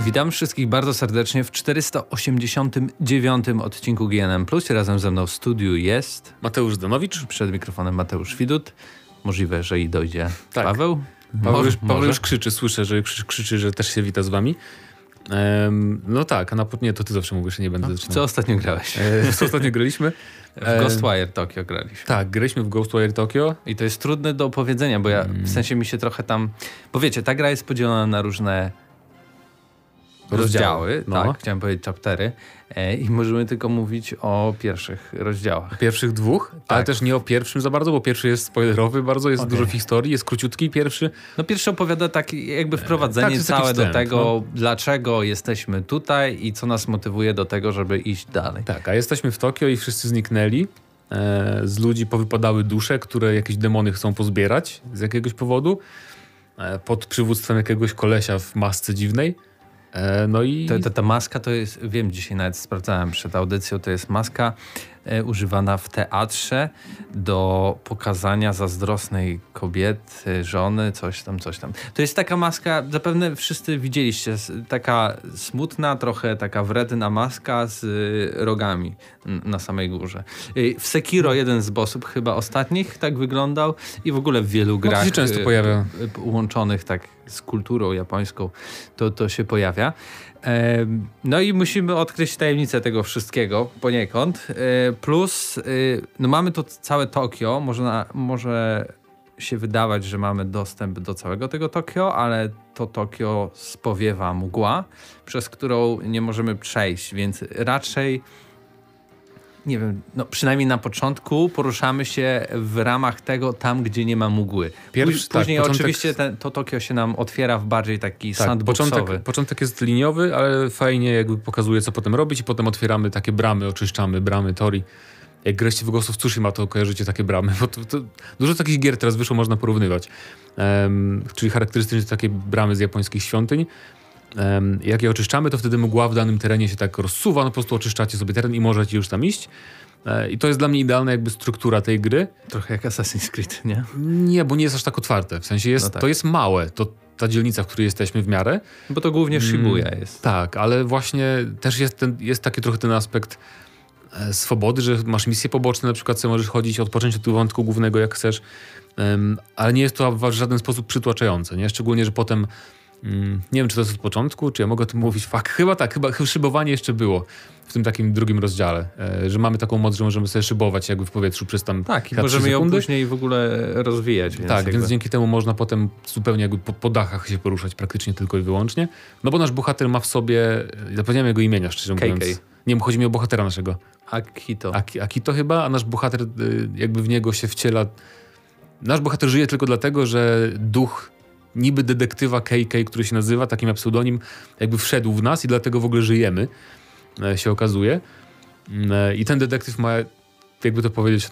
Witam wszystkich bardzo serdecznie w 489 odcinku GNM+. Razem ze mną w studiu jest Mateusz Zdanowicz. Przed mikrofonem Mateusz Widut. Możliwe, że i dojdzie Paweł. Paweł już krzyczy, słyszę, że krzyczy, że też się wita z wami. No tak, a nie, to ty zawsze mówisz, że nie będę zaczynał. Co ostatnio grałeś? Co ostatnio graliśmy? W Ghostwire Tokyo graliśmy. Tak, graliśmy w Ghostwire Tokyo. I to jest trudne do opowiedzenia, bo ja w sensie mi się trochę tam... Bo wiecie, ta gra jest podzielona na różne rozdziały. No. Tak, chciałem powiedzieć chaptery. I możemy tylko mówić o pierwszych rozdziałach. Pierwszych dwóch, tak. Ale też nie o pierwszym za bardzo, bo pierwszy jest spoilerowy bardzo, jest dużo historii, jest króciutki pierwszy. No pierwszy opowiada tak jakby wprowadzenie całe do tego, dlaczego jesteśmy tutaj i co nas motywuje do tego, żeby iść dalej. Tak, a jesteśmy w Tokio i wszyscy zniknęli. Z ludzi powypadały dusze, które jakieś demony chcą pozbierać z jakiegoś powodu. Pod przywództwem jakiegoś kolesia w masce dziwnej. No i... Ta maska to jest, wiem, dzisiaj nawet sprawdzałem przed audycją, to jest maska używana w teatrze do pokazania zazdrosnej kobiety, żony, coś tam. To jest taka maska, zapewne wszyscy widzieliście, taka smutna, trochę taka wredna maska z rogami na samej górze. W Sekiro jeden z bossów chyba ostatnich tak wyglądał i w ogóle w wielu grach to się często pojawia. Łączonych tak z kulturą japońską to się pojawia. No i musimy odkryć tajemnicę tego wszystkiego poniekąd. Plus no mamy to całe Tokio. Może się wydawać, że mamy dostęp do całego tego Tokio, ale to Tokio spowiewa mgła, przez którą nie możemy przejść, więc raczej nie wiem, no przynajmniej na początku poruszamy się w ramach tego tam, gdzie nie ma mgły. Później oczywiście to Tokio się nam otwiera w bardziej taki sandboxowy. Początek jest liniowy, ale fajnie jakby pokazuje, co potem robić i potem otwieramy takie bramy, oczyszczamy bramy Tori. Jak graliście w Ghost of Tsushima, to kojarzycie takie bramy, bo to dużo takich gier teraz wyszło, można porównywać. Czyli charakterystyczne takie bramy z japońskich świątyń. Jak je oczyszczamy, to wtedy mgła w danym terenie się tak rozsuwa, no po prostu oczyszczacie sobie teren i możecie już tam iść. I to jest dla mnie idealna jakby struktura tej gry. Trochę jak Assassin's Creed, nie? Nie, bo nie jest aż tak otwarte. W sensie to jest małe, ta dzielnica, w której jesteśmy w miarę. Bo to głównie Shibuya jest. Tak, ale właśnie też jest taki trochę ten aspekt swobody, że masz misje poboczne, na przykład sobie możesz chodzić, odpocząć od wątku głównego jak chcesz, ale nie jest to w żaden sposób przytłaczające, nie? Szczególnie, że potem nie wiem, czy to jest od początku, czy ja mogę o tym mówić. Chyba szybowanie jeszcze było w tym takim drugim rozdziale, że mamy taką moc, że możemy sobie szybować jakby w powietrzu przez tam tak, i możemy ją później w ogóle rozwijać. Więc dzięki temu można potem zupełnie jakby po dachach się poruszać praktycznie tylko i wyłącznie. No bo nasz bohater ma w sobie, zapomniałem jego imienia, szczerze mówiąc. Nie, chodzi mi o bohatera naszego. Akito chyba, a nasz bohater jakby w niego się wciela. Nasz bohater żyje tylko dlatego, że duch niby detektywa KK, który się nazywa, taki ma pseudonim, jakby wszedł w nas i dlatego w ogóle żyjemy, się okazuje. I ten detektyw ma, jakby to powiedzieć,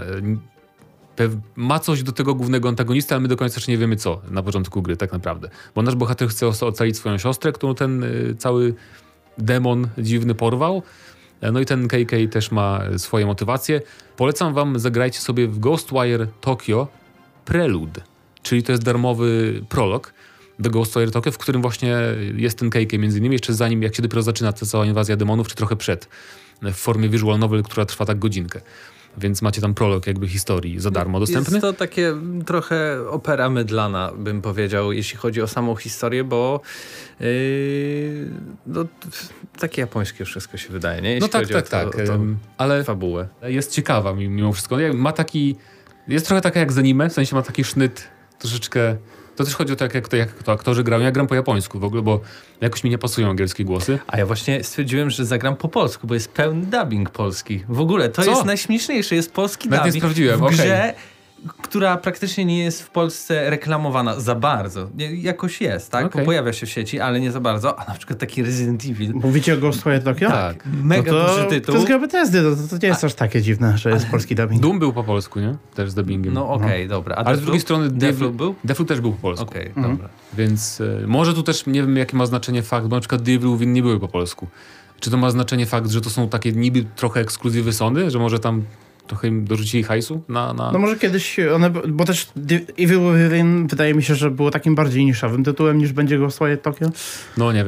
ma coś do tego głównego antagonista, ale my do końca jeszcze nie wiemy co na początku gry tak naprawdę. Bo nasz bohater chce ocalić swoją siostrę, którą ten cały demon dziwny porwał. No i ten KK też ma swoje motywacje. Polecam wam, zagrajcie sobie w Ghostwire Tokyo Prelude. Czyli to jest darmowy prolog do Ghostwire Tokyo, w którym właśnie jest ten KK między innymi, jeszcze zanim, jak się dopiero zaczyna ta cała inwazja demonów, czy trochę przed, w formie visual novel, która trwa tak godzinkę. Więc macie tam prolog jakby historii za darmo dostępny. Jest to takie trochę opera mydlana, bym powiedział, jeśli chodzi o samą historię, bo takie japońskie wszystko się wydaje, nie? Jeśli chodzi o ale fabułę. Jest ciekawa mimo wszystko. Jest trochę taka jak z anime, w sensie ma taki sznyt troszeczkę. To też chodzi o to, jak to aktorzy grają. Ja gram po japońsku w ogóle, bo jakoś mi nie pasują angielskie głosy. A ja właśnie stwierdziłem, że zagram po polsku, bo jest pełny dubbing polski. W ogóle to jest najśmieszniejsze, jest polski dubbing. Nie sprawdziłem, w grze, która praktycznie nie jest w Polsce reklamowana za bardzo. Jakoś jest, tak? Bo pojawia się w sieci, ale nie za bardzo. A na przykład taki Resident Evil. Mówicie o Ghostwire Tokyo? Tak. Mega duży tytuł. To jest gra Bethesdy, to nie jest aż takie dziwne, że jest polski dubbing. Doom był po polsku, nie? Też z dubbingiem. No dobra. Ale z drugiej strony Deathloop był? Deathloop też był po polsku. Dobra. Więc może tu też nie wiem, jakie ma znaczenie fakt, bo na przykład Devil nie były po polsku. Czy to ma znaczenie fakt, że to są takie niby trochę ekskluzywy Sony, że może tam trochę im dorzucili hajsu na... No może kiedyś one, bo też Evil Within wydaje mi się, że było takim bardziej niszowym tytułem niż będzie Ghostwire Tokyo. No nie wiem.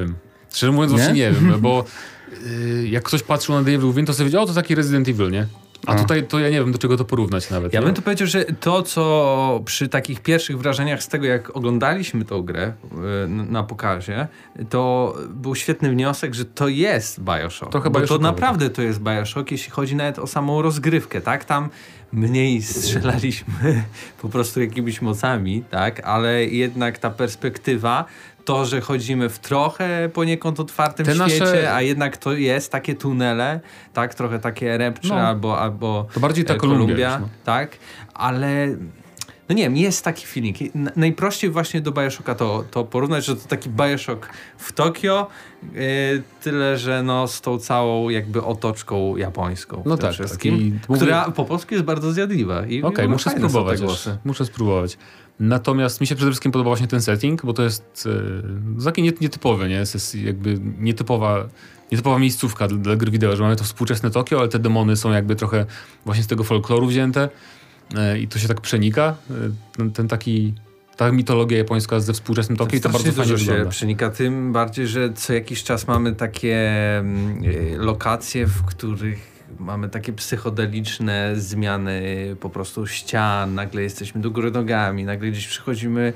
Szczerze mówiąc, właśnie nie wiem, bo jak ktoś patrzył na The Evil Within, to sobie wiedział, to taki Resident Evil, nie? A tutaj to ja nie wiem, do czego to porównać nawet. Ja nie? bym tu powiedział, że to, co przy takich pierwszych wrażeniach z tego, jak oglądaliśmy tą grę na pokazie, to był świetny wniosek, że to jest BioShock. Trochę bo to BioShockowe. naprawdę to jest BioShock, jeśli chodzi nawet o samą rozgrywkę, tak? Tam mniej strzelaliśmy po prostu jakimiś mocami, tak? Ale jednak ta perspektywa, to, że chodzimy w trochę poniekąd otwartym Te świecie, nasze- a jednak to jest takie tunele, tak? Trochę takie repcze albo To bardziej ta Kolumbia, już, no. tak? Ale no nie wiem, jest taki feeling. Najprościej właśnie do BioShocka to porównać, że to taki BioShock w Tokio, tyle, że no z tą całą jakby otoczką japońską. No tym tak, wszystkim, tak. która po polsku jest bardzo zjadliwa. Okej, muszę fajne są te spróbować. głosy. Muszę spróbować. Natomiast mi się przede wszystkim podoba właśnie ten setting, bo to jest taki nietypowy, nie? To jest jakby nietypowa miejscówka dla gry wideo, że mamy to współczesne Tokio, ale te demony są jakby trochę właśnie z tego folkloru wzięte i to się tak przenika. Ta mitologia japońska ze współczesnym Tokio i to bardzo fajnie dużo się wygląda. przenika, tym bardziej, że co jakiś czas mamy takie lokacje, w których mamy takie psychodeliczne zmiany po prostu ścian, nagle jesteśmy do góry nogami, nagle gdzieś przychodzimy,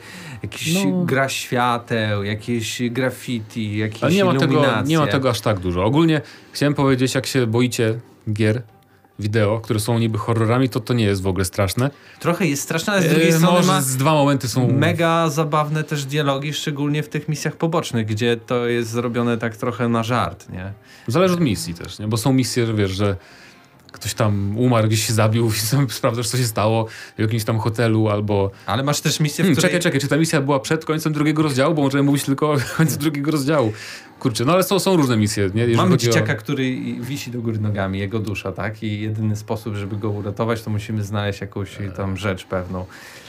gra świateł, jakieś graffiti, jakieś Ale iluminacje. nie ma tego aż tak dużo. Ogólnie chciałem powiedzieć, jak się boicie gier wideo, które są niby horrorami, to nie jest w ogóle straszne. Trochę jest straszne, ale z drugiej strony może ma z 2 momenty są... mega zabawne też dialogi, szczególnie w tych misjach pobocznych, gdzie to jest zrobione tak trochę na żart, nie? Zależy od misji też, nie? Bo są misje, że wiesz, że ktoś tam umarł, gdzieś się zabił i sobie sprawdzasz, co się stało w jakimś tam hotelu albo... Ale masz też misję, w której... Czekaj, czy ta misja była przed końcem drugiego rozdziału? Bo możemy mówić tylko o końcu drugiego rozdziału. Kurczę, no ale są różne misje, nie? Jeżeli Mamy chodzi dzieciaka, który wisi do góry nogami, jego dusza, tak? I jedyny sposób, żeby go uratować, to musimy znaleźć jakąś tam rzecz pewną.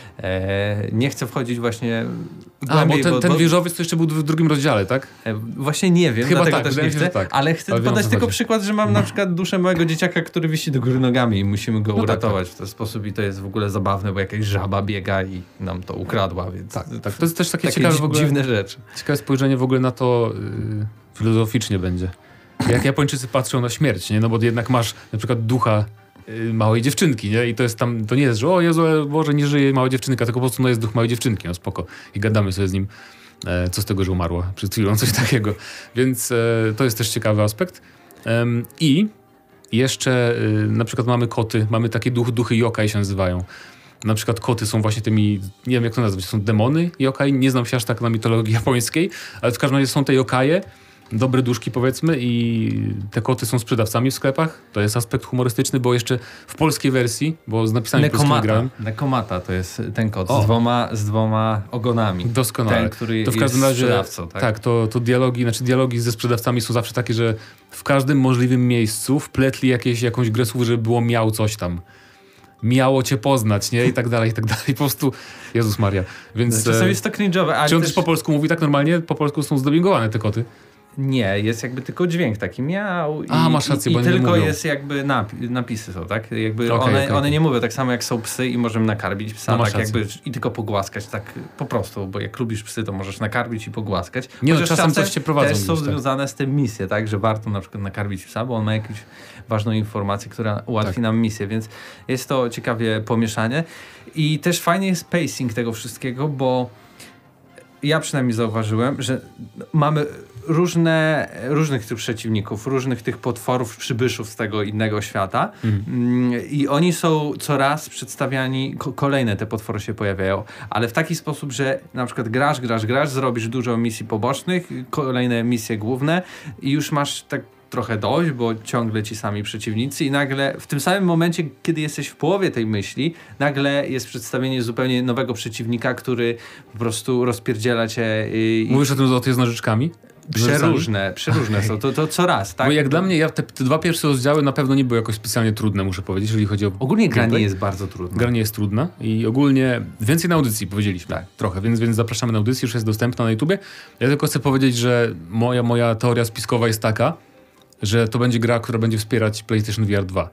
Nie chcę wchodzić właśnie głębiej, bo ten wieżowiec to jeszcze był w drugim rozdziale, tak? Właśnie nie wiem, Chyba dlatego tak, też nie wydaje mi się, chcę, że tak. ale chcę Ale wiem, o podać co tylko chodzi. przykład, że mam na przykład duszę małego dzieciaka, który wisi do góry nogami i musimy go uratować w ten sposób i to jest w ogóle zabawne, bo jakaś żaba biega i nam to ukradła, więc Tak. To jest też takie takie ciekawe w ogóle... dziwne rzeczy. Ciekawe spojrzenie w ogóle na to filozoficznie będzie. Jak Japończycy patrzą na śmierć, nie? No bo jednak masz na przykład ducha małej dziewczynki, nie? I to jest tam, to nie jest, że o Jezu, Boże, nie żyje mała dziewczynka, tylko po prostu no jest duch małej dziewczynki, no spoko. I gadamy sobie z nim, co z tego, że umarła przed chwilą, coś takiego. Więc to jest też ciekawy aspekt. I jeszcze na przykład mamy koty, mamy takie duchy yokai się nazywają. Na przykład koty są właśnie tymi, nie wiem jak to nazwać, są demony yokai, nie znam się aż tak na mitologii japońskiej, ale w każdym razie są te yokaje, dobre duszki powiedzmy i te koty są sprzedawcami w sklepach. To jest aspekt humorystyczny, bo jeszcze w polskiej wersji, bo z napisami polskimi grałem. Nekomata to jest ten kot z dwoma ogonami. Doskonale. Ten, który to w każdym jest razie, sprzedawcą, tak? Tak, to dialogi ze sprzedawcami są zawsze takie, że w każdym możliwym miejscu wpletli jakąś grę słów, żeby było miał coś tam. Miało cię poznać, nie? I tak dalej, i tak dalej. Po prostu, Jezus Maria. Więc Czasami jest to cringe'owe, ale czy on też też po polsku mówi tak normalnie? Po polsku są zdubbingowane te koty. nie, jest jakby tylko dźwięk taki miał i, masz rację, i bo nie tylko mówią. jest jakby napisy są, tak? Jakby Okej. one nie mówią tak samo jak są psy i możemy nakarmić psa, No masz tak rację. jakby i tylko pogłaskać, tak po prostu, bo jak lubisz psy, to możesz nakarmić i pogłaskać. Nie no, Chociaż czasem coś cię prowadzą też są gdzieś, tak. związane z tym misje, tak? Że warto na przykład nakarmić psa, bo on ma jakąś ważną informację, która ułatwi Tak. nam misję, więc jest to ciekawie pomieszanie i też fajnie jest pacing tego wszystkiego, bo ja przynajmniej zauważyłem, że mamy różnych tych przeciwników, różnych tych potworów, przybyszów z tego innego świata i oni są coraz przedstawiani, kolejne te potwory się pojawiają, ale w taki sposób, że na przykład grasz, zrobisz dużo misji pobocznych, kolejne misje główne i już masz tak trochę dość, bo ciągle ci sami przeciwnicy i nagle w tym samym momencie, kiedy jesteś w połowie tej myśli, nagle jest przedstawienie zupełnie nowego przeciwnika, który po prostu rozpierdziela cię. Mówisz o tym z nożyczkami? Przeróżne są. To co raz, tak? Bo jak dla mnie, te 2 pierwsze rozdziały na pewno nie były jakoś specjalnie trudne, muszę powiedzieć, jeżeli chodzi o... Ogólnie gra nie gameplay. jest bardzo trudna. Gra nie jest trudna i ogólnie więcej na audycji powiedzieliśmy. Tak. Trochę, więc zapraszamy na audycję, już jest dostępna na YouTubie. Ja tylko chcę powiedzieć, że moja teoria spiskowa jest taka, że to będzie gra, która będzie wspierać PlayStation VR 2.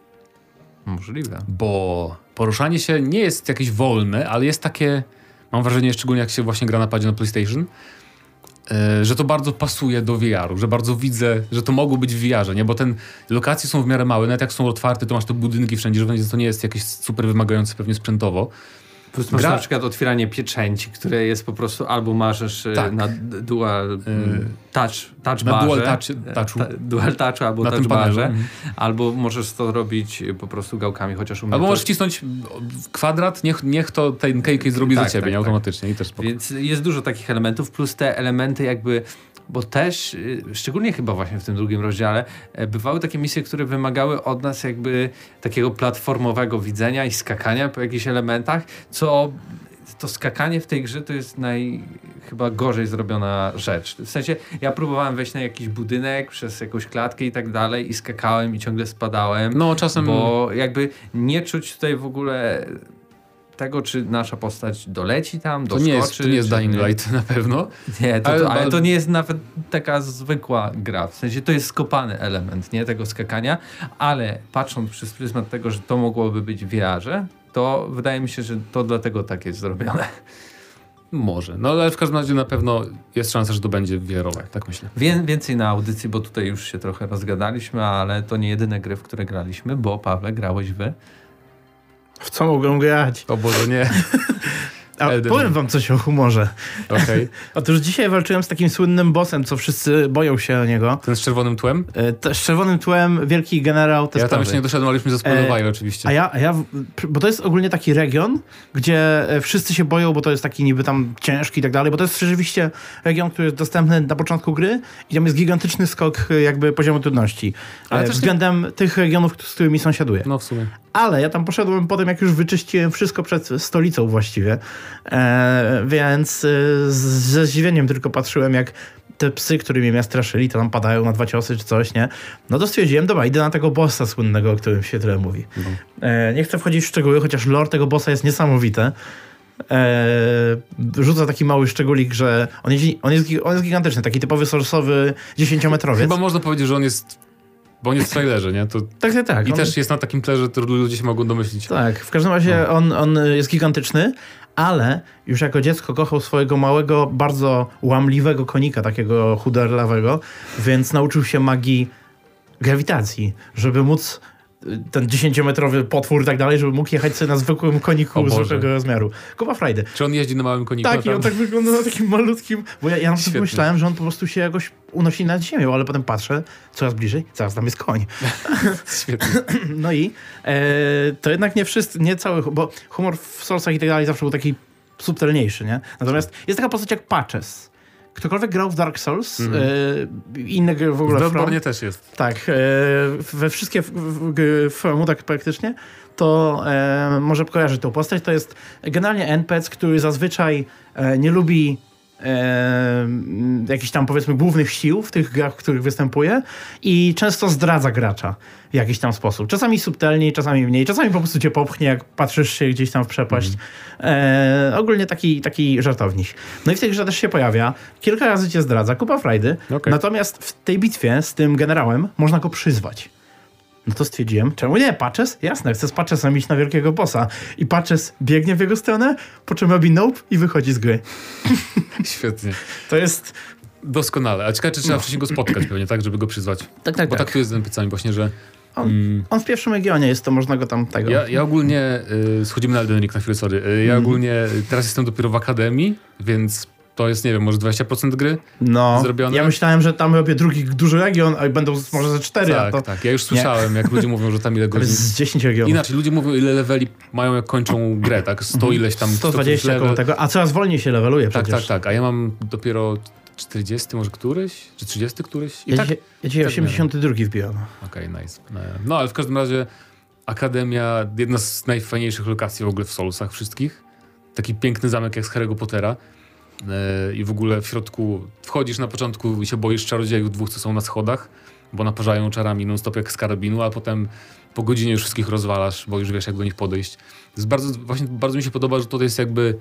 Możliwe. Bo poruszanie się nie jest jakieś wolne, ale jest takie, mam wrażenie, szczególnie jak się właśnie gra na padzie na PlayStation, że to bardzo pasuje do VR-u, że bardzo widzę, że to mogło być w VR-ze, nie? Bo lokacje są w miarę małe, nawet jak są otwarte, to masz te budynki wszędzie, że to nie jest jakieś super wymagające pewnie sprzętowo. Plus masz na przykład otwieranie pieczęci, które jest po prostu albo marzysz na dual touch na barze, dual touchu albo na touch barze, panelu. Albo możesz to robić po prostu gałkami, chociaż u mnie albo możesz wcisnąć kwadrat, niech to ten KK zrobi za ciebie, nie automatycznie. I też spoko. Więc jest dużo takich elementów, plus te elementy jakby, bo też, szczególnie chyba właśnie w tym drugim rozdziale, bywały takie misje, które wymagały od nas jakby takiego platformowego widzenia i skakania po jakichś elementach, co to skakanie w tej grze to jest chyba gorzej zrobiona rzecz. W sensie ja próbowałem wejść na jakiś budynek przez jakąś klatkę i tak dalej i skakałem i ciągle spadałem. No czasem... Bo jakby nie czuć tutaj w ogóle tego, czy nasza postać doleci tam, doskoczy. To nie jest Dying Light na pewno. Nie, ale to nie jest nawet taka zwykła gra. W sensie to jest skopany element, nie, tego skakania, ale patrząc przez pryzmat tego, że to mogłoby być w VR-ze, to wydaje mi się, że to dlatego tak jest zrobione. Może. No ale w każdym razie na pewno jest szansa, że to będzie VR-owe, tak myślę. Więcej na audycji, bo tutaj już się trochę rozgadaliśmy, ale to nie jedyne gry, w które graliśmy, bo Pawle, grałeś W co mogą grać? O Boże, nie. A powiem wam coś o humorze. Okay. Otóż dzisiaj walczyłem z takim słynnym bossem, co wszyscy boją się o niego. Ten z czerwonym tłem? Z czerwonym tłem, wielki generał testowy. Ja tam jeszcze nie doszedłem, ale już mi zaspoilowali oczywiście. Bo to jest ogólnie taki region, gdzie wszyscy się boją, bo to jest taki niby tam ciężki i tak dalej, bo to jest rzeczywiście region, który jest dostępny na początku gry i tam jest gigantyczny skok jakby poziomu trudności. Ale względem tych regionów, z którymi sąsiaduję. No w sumie. Ale ja tam poszedłem potem, jak już wyczyściłem wszystko przed stolicą właściwie. Więc ze zdziwieniem tylko patrzyłem, jak te psy, którymi mnie straszyli, to tam padają na 2 ciosy czy coś, nie? No to stwierdziłem, dobra, idę na tego bossa słynnego, o którym się tyle mówi. Nie chcę wchodzić w szczegóły, chociaż lore tego bossa jest niesamowity. Rzuca taki mały szczególik, że on jest gigantyczny, taki typowy source'owy 10-metrowiec. Chyba można powiedzieć, że on jest... Bo on jest w trailerze, nie? To... Tak. I też jest na takim tle, że ludzie się mogą domyślić. Tak, w każdym razie on jest gigantyczny, ale już jako dziecko kochał swojego małego, bardzo łamliwego konika, takiego chuderlawego, więc nauczył się magii grawitacji, żeby móc ten 10-metrowy potwór i tak dalej, żeby mógł jechać sobie na zwykłym koniku zwykłego rozmiaru. Kupa frajdy. Czy on jeździ na małym koniku? Tak, i on tak wygląda na takim malutkim, bo ja na przykład myślałem, że on po prostu się jakoś unosi nad ziemią, ale potem patrzę, coraz bliżej, zaraz tam jest koń. Świetnie. No i to jednak nie cały, bo humor w Soulsach i tak dalej zawsze był taki subtelniejszy, nie? Natomiast jest taka postać jak Patches. Ktokolwiek grał w Dark Souls, inne gry w ogóle... W Bloodborne też jest. Tak, we wszystkie From tak praktycznie, to może kojarzyć tą postać. To jest generalnie NPC, który zazwyczaj nie lubi jakichś tam powiedzmy głównych sił w tych grach, w których występuje i często zdradza gracza w jakiś tam sposób. Czasami subtelniej, czasami mniej, czasami po prostu cię popchnie, jak patrzysz się gdzieś tam w przepaść. Ogólnie taki żartowniś. No i w tej grze też się pojawia. Kilka razy cię zdradza, kupa frajdy. Okay. Natomiast w tej bitwie z tym generałem można go przyzwać. No to stwierdziłem, czemu nie? Patches? Jasne, chcę z Patchesem iść na wielkiego bossa. I Patches biegnie w jego stronę, po czym robi nope i wychodzi z gry. Świetnie. To jest... Doskonale. A ciekawe, czy trzeba wcześniej go spotkać pewnie, tak? Żeby go przyzwać. Tak. Bo tak tu jest z NPC-ami właśnie, że... On w pierwszym regionie jest, to można go tam tego... Ja ogólnie... schodzimy na Elden Ring na chwilę, sorry. Ja ogólnie teraz jestem dopiero w Akademii, więc... To jest, nie wiem, może 20% gry zrobione. Ja myślałem, że tam robię drugi duży region, a będą może ze 4. Tak. Ja już słyszałem, jak ludzie mówią, że tam ile godzin... Z 10 regionów. Inaczej, ludzie mówią, ile leveli mają, jak kończą grę, tak? 100 ileś tam... 120 koło tego, a coraz wolniej się leveluje przecież. Tak. A ja mam dopiero 40 może któryś? Czy 30 któryś? Ja dzisiaj 82 wbiłem. Okej, nice. No, ale w każdym razie Akademia, jedna z najfajniejszych lokacji w ogóle w Soulsach wszystkich. Taki piękny zamek jak z Harry'ego Pottera. I w ogóle w środku wchodzisz na początku i się boisz czarodziejów 2, co są na schodach, bo naparzają czarami non-stop jak z karabinu, a potem po godzinie już wszystkich rozwalasz, bo już wiesz, jak do nich podejść. To jest bardzo mi się podoba, że to jest jakby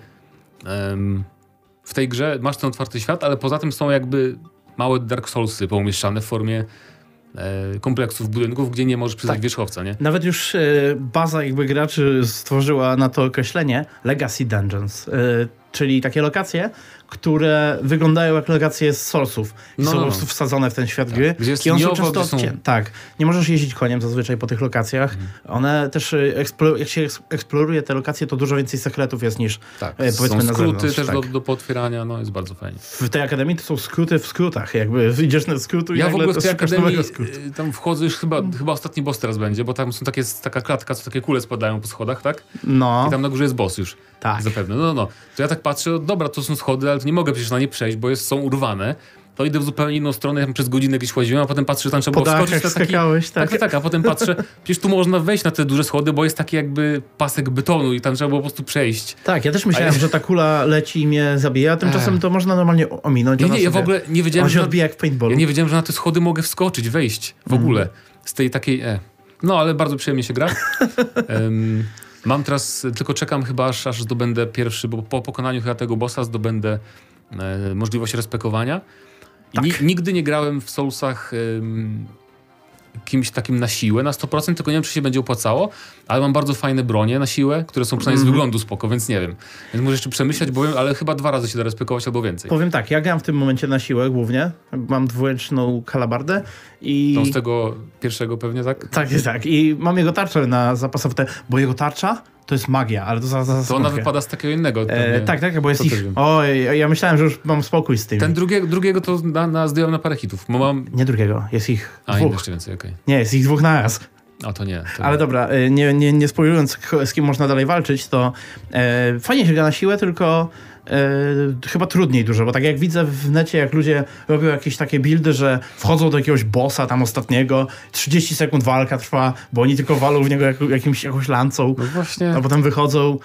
w tej grze masz ten otwarty świat, ale poza tym są jakby małe Dark Soulsy poumieszczane w formie kompleksów budynków, gdzie nie możesz przyznać wierzchowca, nie? Nawet już baza jakby graczy stworzyła na to określenie Legacy Dungeons. czyli takie lokacje, które wyglądają jak lokacje z Soulsów i są po prostu wsadzone w ten świat gry. Gdzie jest I on są liniowo, często gdzie są... Tak, nie możesz jeździć koniem zazwyczaj po tych lokacjach. One też, jak się eksploruje te lokacje, to dużo więcej sekretów jest niż powiedzmy są na skróty zewnątrz. też Tak. do potwierania, jest bardzo fajnie. W tej akademii to są skróty w skrótach, jakby idziesz na skrótu i Ja w nagle ogóle w tej szukasz akademii nowego skrótu. tam wchodzę już chyba ostatni boss teraz będzie, bo tam są taka klatka, co takie kule spadają po schodach, tak? No, I tam na górze jest boss już. tak. Zapewne. No. To ja tak patrzę, dobra, to są schody, ale to nie mogę przecież na nie przejść, bo są urwane. To idę w zupełnie inną stronę, ja przez godzinę gdzieś łaziłem, a potem patrzę, że tam trzeba było skoczyć. Jak skakałeś, Tak, a potem patrzę, przecież tu można wejść na te duże schody, bo jest taki jakby pasek betonu i tam trzeba było po prostu przejść. Tak, ja też myślałem, że ta kula leci i mnie zabija, a tymczasem to można normalnie ominąć. Nie, ja w ogóle nie wiedziałem, On się odbija jak w paintballu. Ja nie wiedziałem, że na te schody mogę wskoczyć, wejść w ogóle. Z tej takiej... No, ale bardzo przyjemnie się gra. Mam teraz, tylko czekam chyba aż zdobędę pierwszy, bo po pokonaniu chyba tego bossa zdobędę możliwość respekowania. Tak. Nigdy nie grałem w Soulsach kimś takim na siłę, na 100%, tylko nie wiem, czy się będzie opłacało, ale mam bardzo fajne bronie na siłę, które są przynajmniej z wyglądu spoko, więc nie wiem. Więc muszę jeszcze przemyśleć, ale chyba 2 razy się da respekować albo więcej. Powiem tak, ja gram w tym momencie na siłę głównie. Mam dwuręczną halabardę i... Tą z tego pierwszego pewnie, tak? Tak. I mam jego tarczę na zapasowe, bo jego tarcza to jest magia, ale to za To ona wypada z takiego innego. Tak, bo jest to ich... Oj, ja myślałem, że już mam spokój z tym. Ten drugiego to zdjąłem na parę hitów, bo mam... Nie drugiego, jest ich A, dwóch. jeszcze więcej, okej. Nie, jest ich 2 na raz. A to nie. Ale dobra, nie spoilując, z kim można dalej walczyć, to fajnie się gra na siłę, tylko chyba trudniej dużo, bo tak jak widzę w necie, jak ludzie robią jakieś takie buildy, że wchodzą do jakiegoś bossa tam ostatniego, 30 sekund walka trwa, bo oni tylko walą w niego jakąś lancą, No właśnie. a potem wychodzą,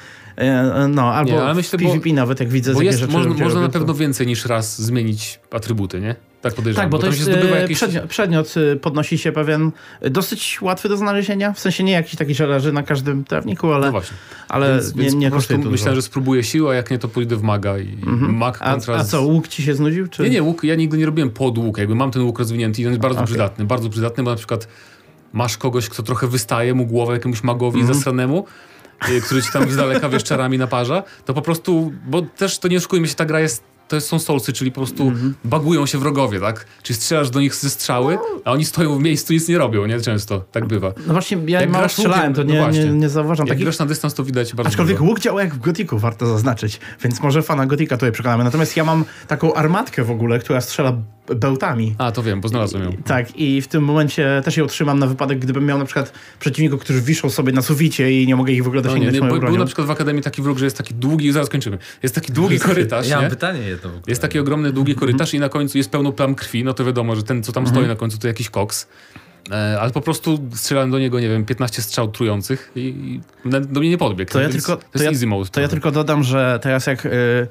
albo Nie, ale myślę, w PvP nawet, jak widzę, Bo takie jest, rzeczy można robią, na to- pewno więcej niż raz zmienić atrybuty, nie? Tak podejrzewam. Tak, bo to tam jest się zdobywa jakieś... przedmiot podnosi się pewien dosyć łatwy do znalezienia, w sensie nie jakiś taki, że leży na każdym trawniku, ale, No właśnie. ale Więc nie po prostu kosztuje to myślałem, dużo. że spróbuję siłę, a jak nie, to pójdę w maga i mag kontra... A co, łuk ci się znudził? Czy... Nie, łuk, ja nigdy nie robiłem pod łuk, jakby mam ten łuk rozwinięty i on jest bardzo przydatny, bo na przykład masz kogoś, kto trochę wystaje mu głowę jakiemuś magowi zasranemu, który ci tam z daleka wiesz czarami naparza, to po prostu, bo też to nie oszukujmy się, ta gra są Soulsy, czyli po prostu bagują się wrogowie, tak? Czyli strzelasz do nich ze strzały, a oni stoją w miejscu i nic nie robią, nie? Często, tak bywa. No właśnie, ja Jak mało grasz strzelałem, to łukiem, nie zauważam Jak takich... grasz na dystans, to widać bardzo Aczkolwiek dużo. łuk działa jak w Gothicu, warto zaznaczyć, więc może fana Gothica tutaj przekonamy. Natomiast ja mam taką armatkę w ogóle, która strzela bełtami. A, to wiem, bo znalazłem ją. Tak, i w tym momencie też ją trzymam na wypadek, gdybym miał na przykład przeciwników, którzy wiszą sobie na suficie i nie mogę ich w ogóle dosięgnąć moją Był bronią. na przykład w Akademii taki wróg, że jest taki długi, zaraz kończymy, jest taki długi korytarz, Ja mam nie? pytanie jedno w ogóle. Jest taki ogromny, długi korytarz i na końcu jest pełno plam krwi, no to wiadomo, że ten, co tam stoi na końcu, to jakiś koks. Ale po prostu strzelałem do niego, nie wiem, 15 strzał trujących i do mnie nie podbiegł. To ja Więc tylko- to jest easy mode. To ja tylko dodam, że teraz jak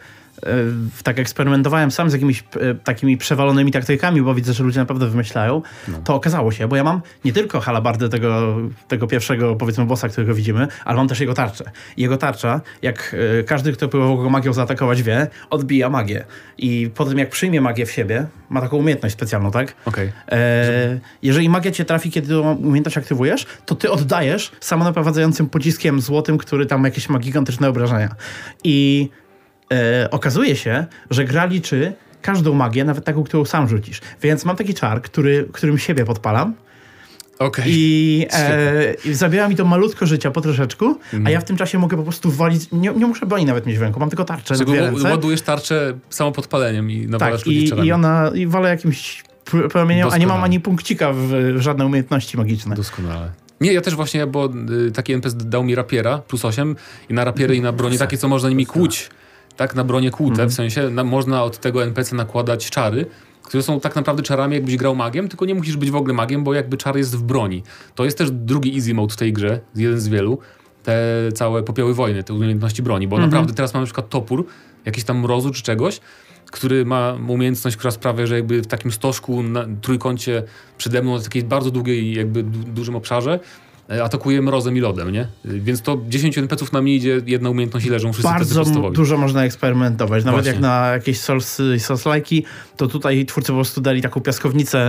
tak eksperymentowałem sam z jakimiś takimi przewalonymi taktykami, bo widzę, że ludzie naprawdę wymyślają, to okazało się, bo ja mam nie tylko halabardę tego pierwszego, powiedzmy, bossa, którego widzimy, ale mam też jego tarczę. I jego tarcza, jak każdy, kto próbował go magią zaatakować wie, odbija magię. I po tym, jak przyjmie magię w siebie, ma taką umiejętność specjalną, tak? Okej. Jeżeli magia cię trafi, kiedy tą umiejętność aktywujesz, to ty oddajesz samonaprowadzającym pociskiem złotym, który tam jakieś ma gigantyczne obrażenia. I okazuje się, że gra liczy każdą magię, nawet taką, którą sam rzucisz. Więc mam taki czar, którym siebie podpalam Okej. i zabiera mi to malutko życia po troszeczku, a ja w tym czasie mogę po prostu walić, nie muszę broni nawet mieć w ręku, mam tylko tarczę na 2 ręce. Ładujesz tarczę samopodpaleniem i nawalasz Tak, ludzi czarami. i walę jakimś promieniem, a nie mam Doskonale. ani punkcika w żadne umiejętności magiczne. Doskonale. Nie, ja też właśnie, bo taki NPC dał mi rapiera +8 i na rapiery i na bronie takie, co można nimi kłuć. Tak, na bronie kłute, w sensie można od tego NPC nakładać czary, które są tak naprawdę czarami, jakbyś grał magiem, tylko nie musisz być w ogóle magiem, bo jakby czar jest w broni. To jest też drugi easy mode w tej grze, jeden z wielu. Te całe popioły wojny, te umiejętności broni, bo naprawdę teraz mam na przykład topór, jakiś tam mrozu czy czegoś, który ma umiejętność, która sprawia, że jakby w takim stożku na trójkącie przede mną na takiej bardzo długiej, jakby dużym obszarze atakuje mrozem i lodem, nie? Więc to 10 NPC-ów na mnie idzie, jedna umiejętność i leżą wszyscy Bardzo podstawowi. dużo można eksperymentować. Nawet Właśnie. jak na jakieś Souls-like, to tutaj twórcy po prostu dali taką piaskownicę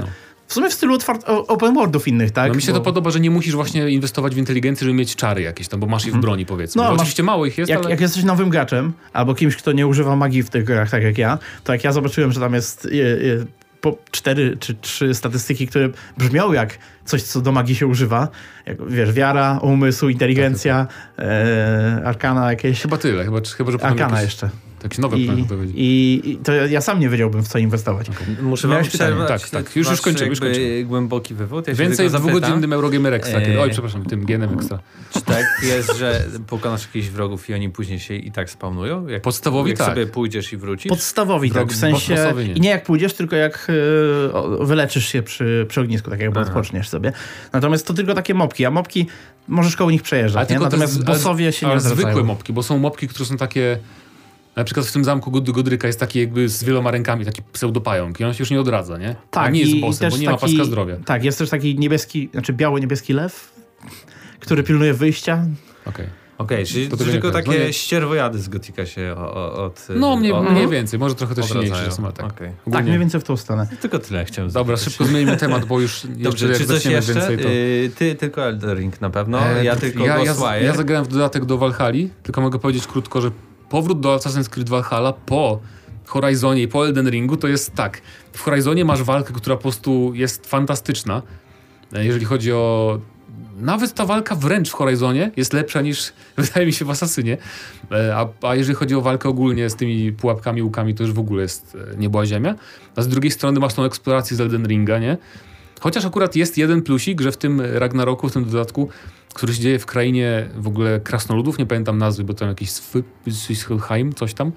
w sumie w stylu open worldów innych, tak? No mi się to podoba, że nie musisz właśnie inwestować w inteligencję, żeby mieć czary jakieś tam, bo masz ich w broni, powiedzmy. No, oczywiście mało ich jest, ale... Jak jesteś nowym graczem, albo kimś, kto nie używa magii w tych grach, tak jak ja, to jak ja zobaczyłem, że tam jest po 4 czy 3 statystyki, które brzmią jak coś, co do magii się używa, jak, wiesz, wiara, umysł, inteligencja, arkana jakieś... Chyba tyle, chyba że potem Arkana jeszcze. Jakieś nowe plany powiedzieć. I to ja sam nie wiedziałbym, w co inwestować. Muszę wam przerwać. Tak. Już kończymy. Głęboki wywód. Ja Więcej w 2-godzinnym Eurogamer Extra. Oj, przepraszam, tym Genem Extra. Czy tak jest, że pokonasz jakichś wrogów i oni później się i tak spawnują? Podstawowi jak tak. sobie pójdziesz i wrócisz? Podstawowi tak, w sensie... I nie jak pójdziesz, tylko jak wyleczysz się przy ognisku, tak jakby odpoczniesz sobie. Natomiast to tylko takie mopki, a mopki możesz koło nich przejeżdżać, nie? Natomiast bossowie się nie odwracają. Zwykłe mopki, bo są mopki, które są takie... Na przykład w tym zamku Godryka jest taki jakby z wieloma rękami, taki pseudopająk i on się już nie odradza, nie? Tak, a nie jest bossem, bo nie ma paska zdrowia. Tak, jest też taki biało-niebieski lew, który pilnuje wyjścia. Okej, czyli to tylko takie ścierwojady z Gotika się mniej więcej, może trochę też silniejsze są, tak. Okay. Tak, mniej więcej w tą stronę. Tylko tyle chciałem Dobra, szybko zmienimy temat, bo już dobrze, czy coś jeszcze? Więcej, to... Ty tylko Elden Ring na pewno, ja tylko Ghostwire. Ja zagrałem w dodatek do Valhalli, tylko mogę powiedzieć krótko, że powrót do Assassin's Creed Valhalla po Horizonie i po Elden Ringu to jest tak. W Horizonie masz walkę, która po prostu jest fantastyczna. Jeżeli chodzi o... Nawet ta walka wręcz w Horizonie jest lepsza niż, wydaje mi się, w Asasynie. A jeżeli chodzi o walkę ogólnie z tymi pułapkami, łukami, to już w ogóle jest nieba ziemia. A z drugiej strony masz tą eksplorację z Elden Ringa, nie? Chociaż akurat jest jeden plusik, że w tym Ragnaroku, w tym dodatku, który się dzieje w krainie w ogóle krasnoludów, nie pamiętam nazwy, bo tam jakiś Svishelheim, coś tam.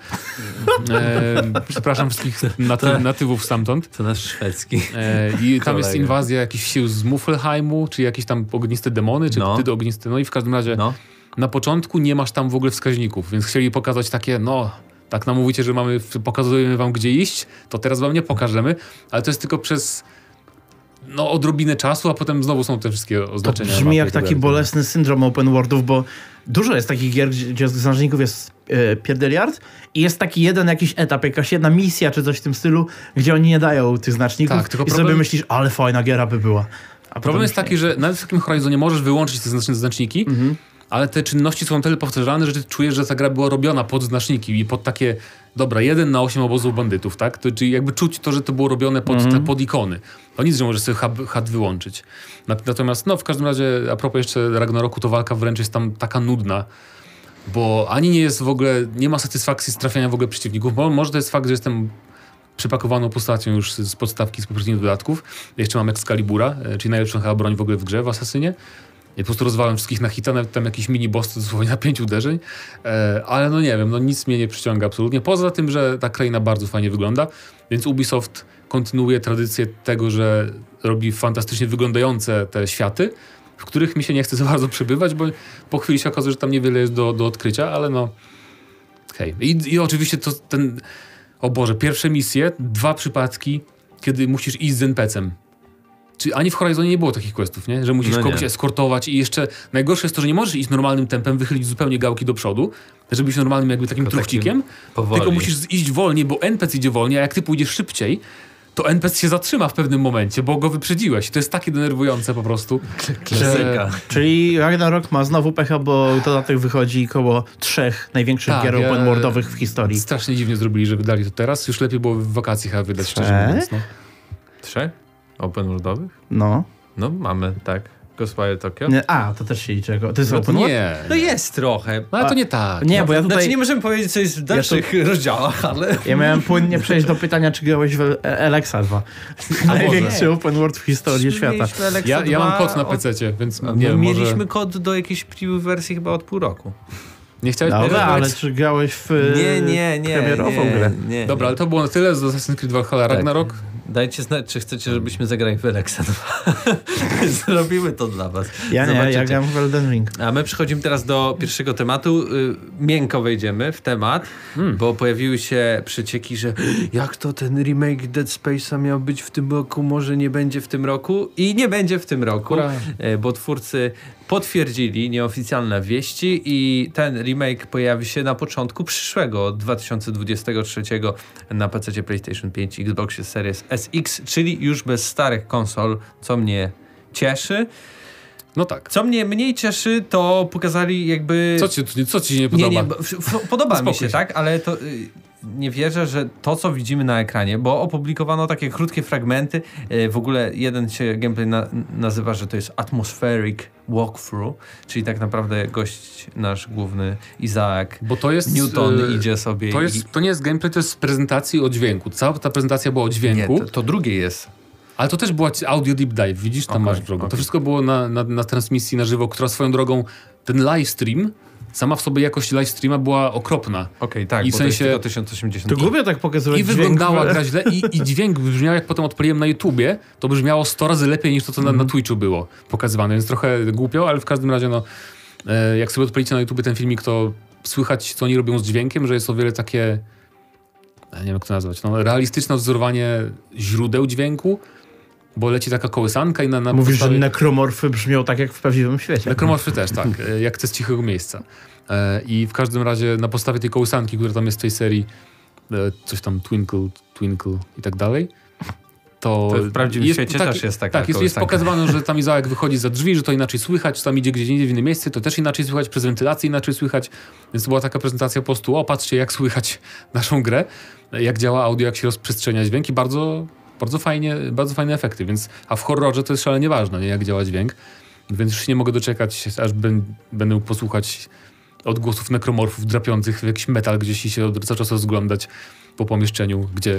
Przepraszam wszystkich natywów stamtąd. To nasz szwedzki. I tam jest inwazja jakichś sił z Mufelheimu, czy jakieś tam ogniste demony, czy wtedy ogniste. No i w każdym razie na początku nie masz tam w ogóle wskaźników, więc chcieli pokazać takie, tak nam mówicie, że pokazujemy wam gdzie iść, to teraz wam nie pokażemy, ale to jest tylko przez odrobinę czasu, a potem znowu są te wszystkie oznaczenia. To brzmi jak taki bolesny syndrom open worldów, bo dużo jest takich gier, gdzie znaczników jest pierdeliard i jest taki jeden jakiś etap, jakaś jedna misja czy coś w tym stylu, gdzie oni nie dają tych znaczników i sobie myślisz, ale fajna giera by była. A problem jest taki, że nawet w takim Horizonie możesz wyłączyć te znaczniki, ale te czynności są tyle powtarzalne, że ty czujesz, że ta gra była robiona pod znaczniki i pod takie, 1 na 8 obozów bandytów, tak? Czyli jakby czuć to, że to było robione pod ikony. To nic, że możesz sobie HUD wyłączyć. Natomiast w każdym razie, a propos jeszcze Ragnaroku, to walka wręcz jest tam taka nudna, bo ani nie jest w ogóle, nie ma satysfakcji z trafiania w ogóle przeciwników, bo może to jest fakt, że jestem przypakowaną postacią już z podstawki, z poprzednich dodatków. Jeszcze mam Excalibura, czyli najlepszą chyba broń w ogóle w grze, w Asasynie. I po prostu rozwalam wszystkich na hita, nawet tam jakiś mini-boss dosłownie na 5 uderzeń. Ale nie wiem, nic mnie nie przyciąga absolutnie. Poza tym, że ta kraina bardzo fajnie wygląda, więc Ubisoft kontynuuje tradycję tego, że robi fantastycznie wyglądające te światy, w których mi się nie chce za bardzo przebywać, bo po chwili się okazuje, że tam niewiele jest do odkrycia, ale hej. I oczywiście to o Boże, pierwsze misje, 2 przypadki, kiedy musisz iść z NPC-em. Ani w Horizonie nie było takich questów, nie? Że musisz kogoś eskortować i jeszcze najgorsze jest to, że nie możesz iść normalnym tempem, wychylić zupełnie gałki do przodu, żeby być normalnym jakby takim truchcikiem, tylko musisz iść wolniej, bo NPC idzie wolniej, a jak ty pójdziesz szybciej, to NPC się zatrzyma w pewnym momencie, bo go wyprzedziłeś. To jest takie denerwujące po prostu. Klasyka. Czyli Ragnarok ma znowu pecha, bo dodatek wychodzi koło 3 największych gier open worldowych w historii. Strasznie dziwnie zrobili, że wydali to teraz. Już lepiej było w wakacji chyba wydać, szczerze mówiąc. 3? Open worldowych? No, mamy, tak. Ghostwire Tokyo? To też się liczy. To jest open world? Nie. No jest trochę. Ale to nie tak. Nie, bo ja tutaj... Znaczy nie możemy powiedzieć, co jest w dalszych rozdziałach, ale... Ja miałem płynnie przejść do pytania, czy grałeś w Alexa 2. Największy open world w historii świata. Ja mam kod na PC-cie, więc nie wiem, mieliśmy kod do jakiejś preview wersji chyba od pół roku. Nie chciałeś ale czy grałeś w premierową grę? Nie. Dobra, ale to było na tyle z Assassin's Creed Valhalla Ragnarok. Dajcie znać, czy chcecie, żebyśmy zagrali w Alexa 2. Zrobimy to dla was. Ja gram w Elden Ring. A my przechodzimy teraz do pierwszego tematu. Miękko wejdziemy w temat, bo pojawiły się przecieki, że jak to ten remake Dead Space'a miał być w tym roku, może nie będzie w tym roku. I nie będzie w tym roku, bo twórcy potwierdzili nieoficjalne wieści i ten remake pojawi się na początku przyszłego 2023 na PC, PlayStation 5, Xbox Series SX, czyli już bez starych konsol, co mnie cieszy. No tak. Co mnie mniej cieszy, to pokazali jakby... Co ci nie podoba? Nie, podoba mi się, tak? Ale to nie wierzę, że to, co widzimy na ekranie, bo opublikowano takie krótkie fragmenty. W ogóle jeden się gameplay nazywa, że to jest atmospheric walkthrough, czyli tak naprawdę gość nasz główny Izaak Bo to jest, Newton idzie sobie to nie jest gameplay, to jest z prezentacji o dźwięku. Cała ta prezentacja była o dźwięku. Nie, to drugie jest. Ale to też była audio deep dive, widzisz, tam masz wrogo. To wszystko było na transmisji na żywo, która swoją drogą, ten livestream, sama w sobie jakość livestreama była okropna. Okej, tak, I bo w sensie, to jest tylko 1080. To głupio tak pokazywać i wyglądała gra źle i dźwięk brzmiał, jak potem odpaliłem na YouTubie, to brzmiało 100 razy lepiej niż to, co na Twitchu było pokazywane, więc trochę głupio, ale w każdym razie, no, jak sobie odpalicie na YouTubie ten filmik, to słychać, co oni robią z dźwiękiem, że jest o wiele takie, nie wiem jak to nazwać, no, realistyczne odwzorowanie źródeł dźwięku, bo leci taka kołysanka i na Mówisz, podstawie... że nekromorfy brzmią tak jak w prawdziwym świecie. Nekromorfy też, tak, jak te z cichego miejsca. I w każdym razie na podstawie tej kołysanki, która tam jest w tej serii, coś tam Twinkle i tak dalej, to w prawdziwym świecie też jest taka Tak, jest pokazywane, że tam Izaak wychodzi za drzwi, że to inaczej słychać, czy tam idzie gdzieś indziej w inne miejsce, to też inaczej słychać, przez wentylację inaczej słychać, więc to była taka prezentacja po prostu, o patrzcie jak słychać naszą grę, jak działa audio, jak się rozprzestrzenia dźwięk i bardzo fajne efekty, więc, a w horrorze to jest szalenie ważne, nie, jak działa dźwięk, więc już się nie mogę doczekać, aż będę mógł posłuchać odgłosów nekromorfów drapiących w jakiś metal gdzieś i się cały czas rozglądać po pomieszczeniu, gdzie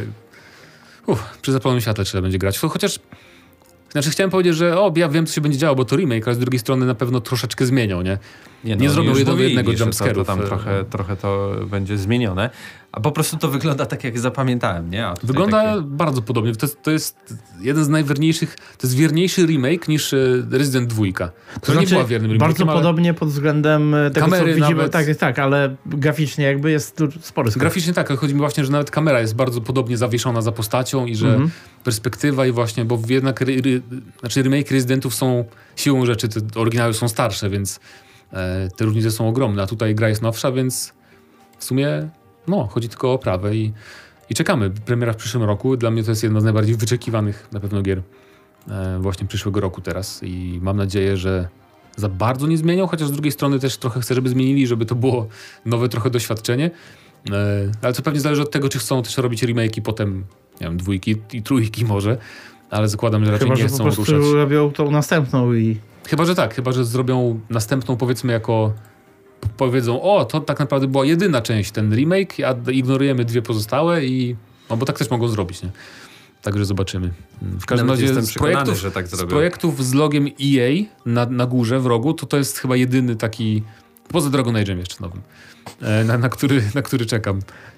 przy zapalonym świetle trzeba będzie grać. Chociaż chciałem powiedzieć, że ja wiem, co się będzie działo, bo to remake, ale z drugiej strony na pewno troszeczkę zmienią, nie? Nie zrobią jednego jumpscare'u. To tam trochę to będzie zmienione. A po prostu to wygląda tak, jak zapamiętałem, nie? Wygląda bardzo podobnie. To jest jeden z najwierniejszych, to jest wierniejszy remake niż Resident 2. To znaczy, nie była wiernym remake'iem, bardzo podobnie pod względem tego, kamery co widzimy. nawet. Tak, ale graficznie jakby jest tu spory skok. Graficznie tak, ale chodzi mi właśnie, że nawet kamera jest bardzo podobnie zawieszona za postacią i że perspektywa i właśnie, bo jednak remake Residentów są siłą rzeczy, te oryginały są starsze, więc te różnice są ogromne, a tutaj gra jest nowsza, więc w sumie chodzi tylko o oprawę i czekamy. Premiera w przyszłym roku. Dla mnie to jest jedna z najbardziej wyczekiwanych na pewno gier właśnie przyszłego roku teraz i mam nadzieję, że za bardzo nie zmienią, chociaż z drugiej strony też trochę chcę, żeby zmienili, żeby to było nowe trochę doświadczenie, ale to pewnie zależy od tego, czy chcą też robić remake'i potem, nie wiem, 2 i 3 może, ale zakładam, że raczej nie chcą ruszać. Chyba, że po prostu robią tą następną i... Chyba, że zrobią następną, powiedzmy, powiedzą, to tak naprawdę była jedyna część, ten remake, a ignorujemy 2 pozostałe bo tak też mogą zrobić, nie? Także zobaczymy. W każdym razie z projektów z logiem EA na górze, w rogu, to jest chyba jedyny taki, poza Dragon Age'em jeszcze nowym, na który czekam.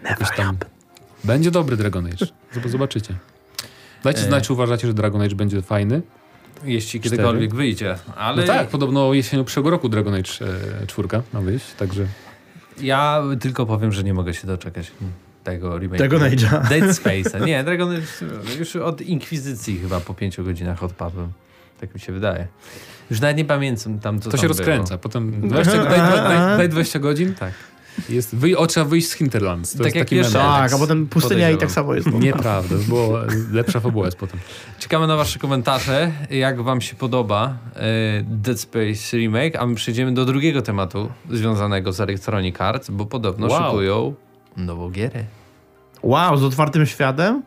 Będzie dobry Dragon Age. Zobaczycie. Dajcie znać, czy uważacie, że Dragon Age będzie fajny. Jeśli kiedykolwiek wyjdzie. Ale... No tak, podobno jesienią przyszłego roku Dragon Age 4 ma wyjść, także... Ja tylko powiem, że nie mogę się doczekać tego remake. Dragon Age'a. Dead Space'a. Nie, Dragon Age już od Inkwizycji chyba po 5 godzinach odpadłem. Tak mi się wydaje. Już nawet nie pamiętam tam, co to tam się rozkręca. było. Potem daj 20 godzin. Tak. Trzeba wyjść z Hinterlands. To tak jest jak taki Tak, a potem pustynia i tak samo jest. Nieprawda, bo lepsza fabuła jest potem. Czekamy na wasze komentarze, jak wam się podoba Dead Space Remake, a my przejdziemy do drugiego tematu związanego z Electronic Arts, bo podobno szykują nową gierę. Wow, z otwartym światem?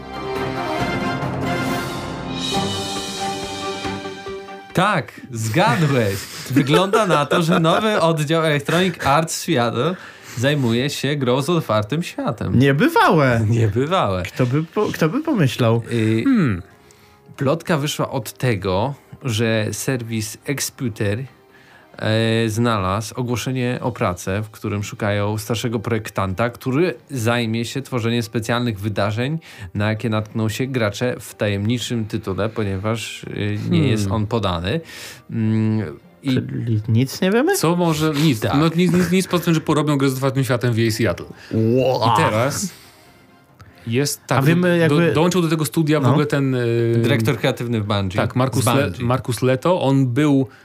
Tak, zgadłeś. Wygląda na to, że nowy oddział Electronic Arts Seattle zajmuje się grą z otwartym światem. Niebywałe. Niebywałe. Kto by pomyślał? Plotka wyszła od tego, że serwis Exputer znalazł ogłoszenie o pracę, w którym szukają starszego projektanta, który zajmie się tworzeniem specjalnych wydarzeń, na jakie natkną się gracze w tajemniczym tytule, ponieważ nie jest on podany. Czyli nic nie wiemy? Co może... Nic. Tak. No, nic poza tym, że porobią grę z otwartym światem w EA Seattle. Wow. I teraz jest tak... A wiemy jakby... dołączył do tego studia w ogóle ten... Dyrektor kreatywny w Bungie. Tak, Marcus Leto. On był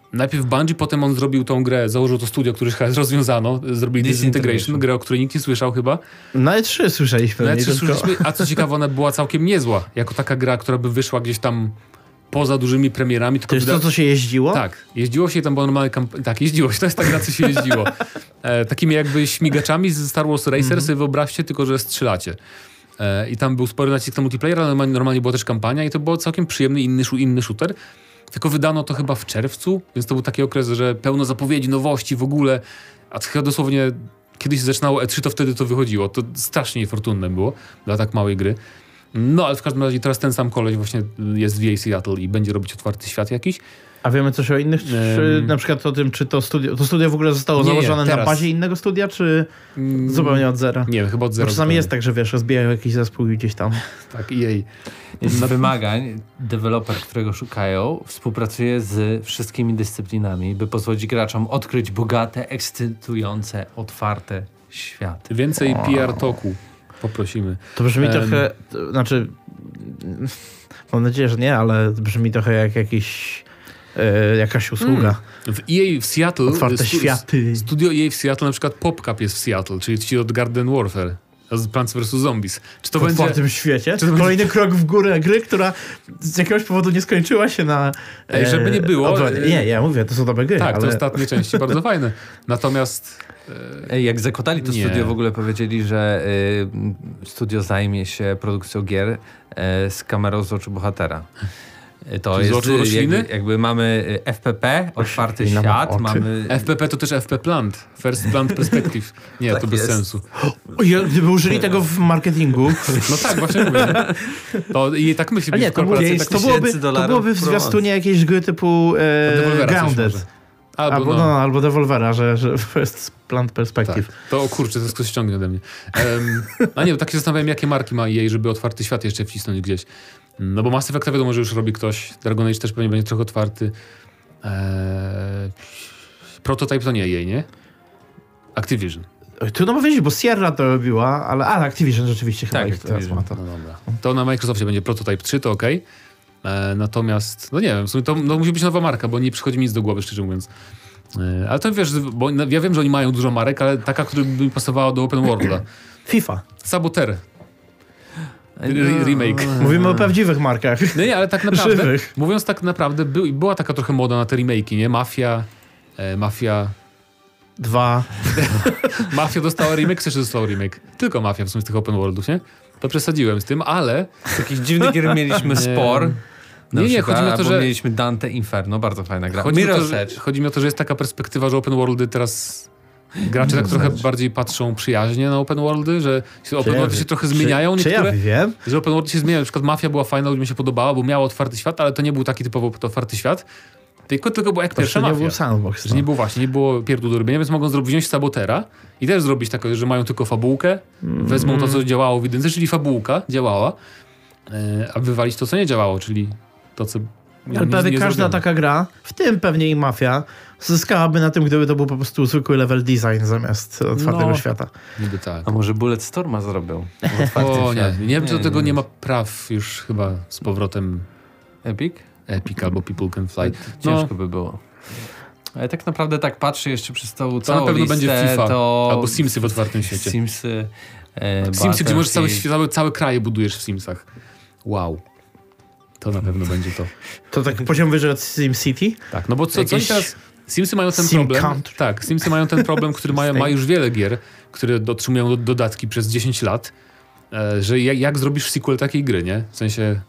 najpierw Bungie, potem on zrobił tą grę, założył to studio, które już chyba rozwiązano, zrobili Disintegration, grę, o której nikt nie słyszał chyba. Na E3 słyszeliśmy. Na E3 słyszeliśmy, a co ciekawe, ona była całkiem niezła, jako taka gra, która by wyszła gdzieś tam poza dużymi premierami. To jest to, co się jeździło? Tak, jeździło się tam, bo normalnie tak, jeździło się, to jest ta gra, co się jeździło. Takimi jakby śmigaczami z Star Wars Racer, sobie wyobraźcie, tylko że strzelacie. I tam był spory nacisk na multiplayer, ale normalnie była też kampania i to był całkiem przyjemny inny shooter. Tylko wydano to chyba w czerwcu, więc to był taki okres, że pełno zapowiedzi, nowości w ogóle, a chyba dosłownie kiedyś się zaczynało E3, to wtedy to wychodziło. To strasznie niefortunne było dla tak małej gry. No, ale w każdym razie teraz ten sam koleś właśnie jest w EA Seattle i będzie robić otwarty świat jakiś. A wiemy coś o innych? Czy na przykład o tym, czy to studio w ogóle zostało założone na bazie innego studia, czy zupełnie od zera? Nie, chyba od zera. Bo czasami jest tak, że wiesz, rozbijają jakiś zespół gdzieś tam. Tak, EA. Z wymagań deweloper, którego szukają, współpracuje z wszystkimi dyscyplinami, by pozwolić graczom odkryć bogate, ekscytujące, otwarte światy. Więcej PR toku poprosimy. To brzmi trochę, znaczy mam nadzieję, że nie, ale brzmi trochę jak jakaś usługa. W EA w Seattle otwarte światy. Studio EA w Seattle, na przykład PopCap jest w Seattle, czyli ci od Garden Warfare. Plants vs. Zombies. Czy to w będzie... otwartym świecie? Kolejny krok w górę gry, która z jakiegoś powodu nie skończyła się na... żeby nie było... Nie, ja mówię, to są dobre gry. Tak, ale... to ostatnie części bardzo fajne. Natomiast... Jak zakotali to studio, w ogóle powiedzieli, że studio zajmie się produkcją gier z kamerą z oczu bohatera. To jest jakby mamy FPP, otwarty świat, mamy... FPP to też FP Plant, First Plant Perspective. Nie, tak to bez sensu. Gdyby użyli tego w marketingu... No tak, właśnie mówię. To, i tak myśli być w korporacji. To byłoby w zwiastunie jakiejś gry typu Grounded. Albo Devolvera, że First Plant Perspective. Tak. To kurczę, to wszystko ściągnie ode mnie. A nie, bo tak się zastanawiałem, jakie marki ma EA, żeby otwarty świat jeszcze wcisnąć gdzieś. No bo Mass Effecta wiadomo, że już robi ktoś. Dragon Age też pewnie będzie trochę otwarty. Prototype to nie EA, nie? Activision. Trudno powiedzieć, bo Sierra to robiła, ale Activision rzeczywiście chyba tak, ich teraz ma to. No dobra. To na Microsoftie będzie Prototype 3, to okej. Natomiast, no nie wiem, w sumie to musi być nowa marka, bo nie przychodzi mi nic do głowy, szczerze mówiąc. Ale to wiesz, bo ja wiem, że oni mają dużo marek, ale taka, która by mi pasowała do Open Worlda. FIFA. Saboteur. Remake. Mówimy o prawdziwych markach. No nie, ale tak naprawdę, mówiąc tak naprawdę, była taka trochę moda na te remake'i, nie? Mafia 2. Mafia dostała remake, czy dostała remake? Tylko Mafia w sumie z tych Open Worldów, nie? To przesadziłem z tym, ale... Jakiś dziwny gier mieliśmy spor. Nie, chodzi mi o to, że... mieliśmy Dante Inferno, bardzo fajna gra. Chodzi mi o to, że jest taka perspektywa, że Open Worldy teraz... Gracze tak trochę bardziej patrzą przyjaźnie na Open Worldy, że Open Worldy się trochę zmieniają. Ja wiem? Że Open Worldy się zmieniają. Na przykład Mafia była fajna, ludziom się podobała, bo miała otwarty świat, ale to nie był taki typowo otwarty świat. Tylko było jak pierwsza Mafia. Nie był sandbox. Że nie było pierdół do robienia, więc mogą wziąć Sabotera i też zrobić tak, że mają tylko fabułkę, wezmą to, co działało w jedynce, czyli fabułka działała, a wywalić to, co nie działało, czyli to, co... Ale prawie każda taka gra, w tym pewnie i Mafia, zyskałaby na tym, gdyby to był po prostu zwykły level design zamiast otwartego świata. Niby tak. A może Bulletstorma zrobią? Nie wiem, czy do tego nie ma praw już chyba z powrotem Epic albo People Can Fly. Ciężko by było. Ale tak naprawdę tak patrzę jeszcze przez tą całą to na pewno listę, będzie FIFA to... albo Simsy w otwartym świecie. Simsy, gdzie możesz całe kraje budujesz w Simsach. Wow. To na pewno będzie to. To tak poziom wyżej od SimCity? Tak, no bo co teraz... Simsy mają ten problem. Country. Tak, Simsy mają ten problem, który ma już wiele gier, które otrzymują dodatki przez 10 lat, że jak zrobisz sequel takiej gry, nie? W sensie...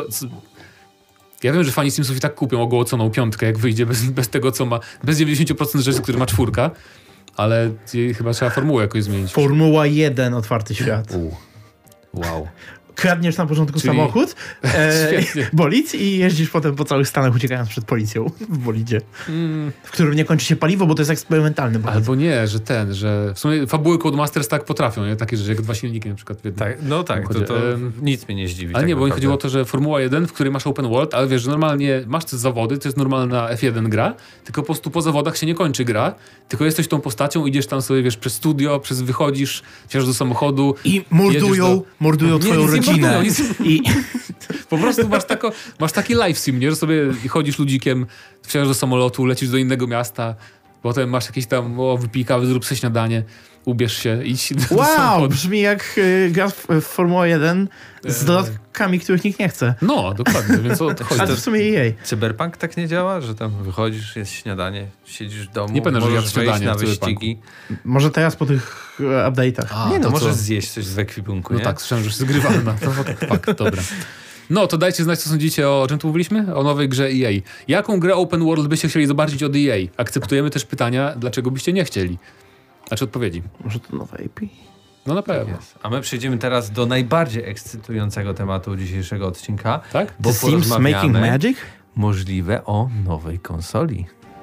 Ja wiem, że fani Simsów i tak kupią ogołoconą piątkę, jak wyjdzie bez tego, co ma... Bez 90% rzeczy, które ma 4, ale chyba trzeba formułę jakoś zmienić. Formuła 1, otwarty świat. Wow. Kradniesz na początku samochód, bolid i jeździsz potem po całych Stanach, uciekając przed policją w bolidzie, w którym nie kończy się paliwo, bo to jest eksperymentalny bolid. Albo nie, że w sumie fabuły Codemasters tak potrafią, nie? Takie rzeczy jak 2 silniki na przykład. To nic mnie nie zdziwi. Ale nie, bo mi chodziło o to, że Formuła 1, w której masz open world, ale wiesz, że normalnie masz te zawody, to jest normalna F1 gra, tylko po prostu po zawodach się nie kończy gra, tylko jesteś tą postacią, idziesz tam sobie, wiesz, przez studio, wychodzisz, wsiadasz do samochodu. I mordują twoją rodzinę. godzinę. marnują nic. I Po prostu masz taki live sim, nie? Że sobie chodzisz ludzikiem, wsiadasz do samolotu, lecisz do innego miasta, potem masz jakieś tam, wypij kawę, zrób sobie śniadanie, ubierz się, idź do wow, samochodu. brzmi jak gra w Formułę 1 z dodatkami, których nikt nie chce. No, dokładnie, więc o to chodzi. A to w sumie EA. Cyberpunk tak nie działa, że tam wychodzisz, jest śniadanie, siedzisz w domu, Nie pamiętam, że możesz jadł wejść śniadanie na w Cyberpunku. wyścigi. Może teraz po tych update'ach. A, Nie no, to możesz co? zjeść coś z ekwipunku, No nie? tak, słyszałem, że już zgrywalna. To fakt, dobra. No, to dajcie znać, co sądzicie o czym tu mówiliśmy? O nowej grze EA. Jaką grę open world byście chcieli zobaczyć od EA? Akceptujemy też pytania, dlaczego byście nie chcieli. Znaczy odpowiedzi. Może to nowe IP? No na pewno. Jest. A my przejdziemy teraz do najbardziej ekscytującego tematu dzisiejszego odcinka, Tak? bo The Sims Making porozmawiamy Magic? możliwe o nowej konsoli.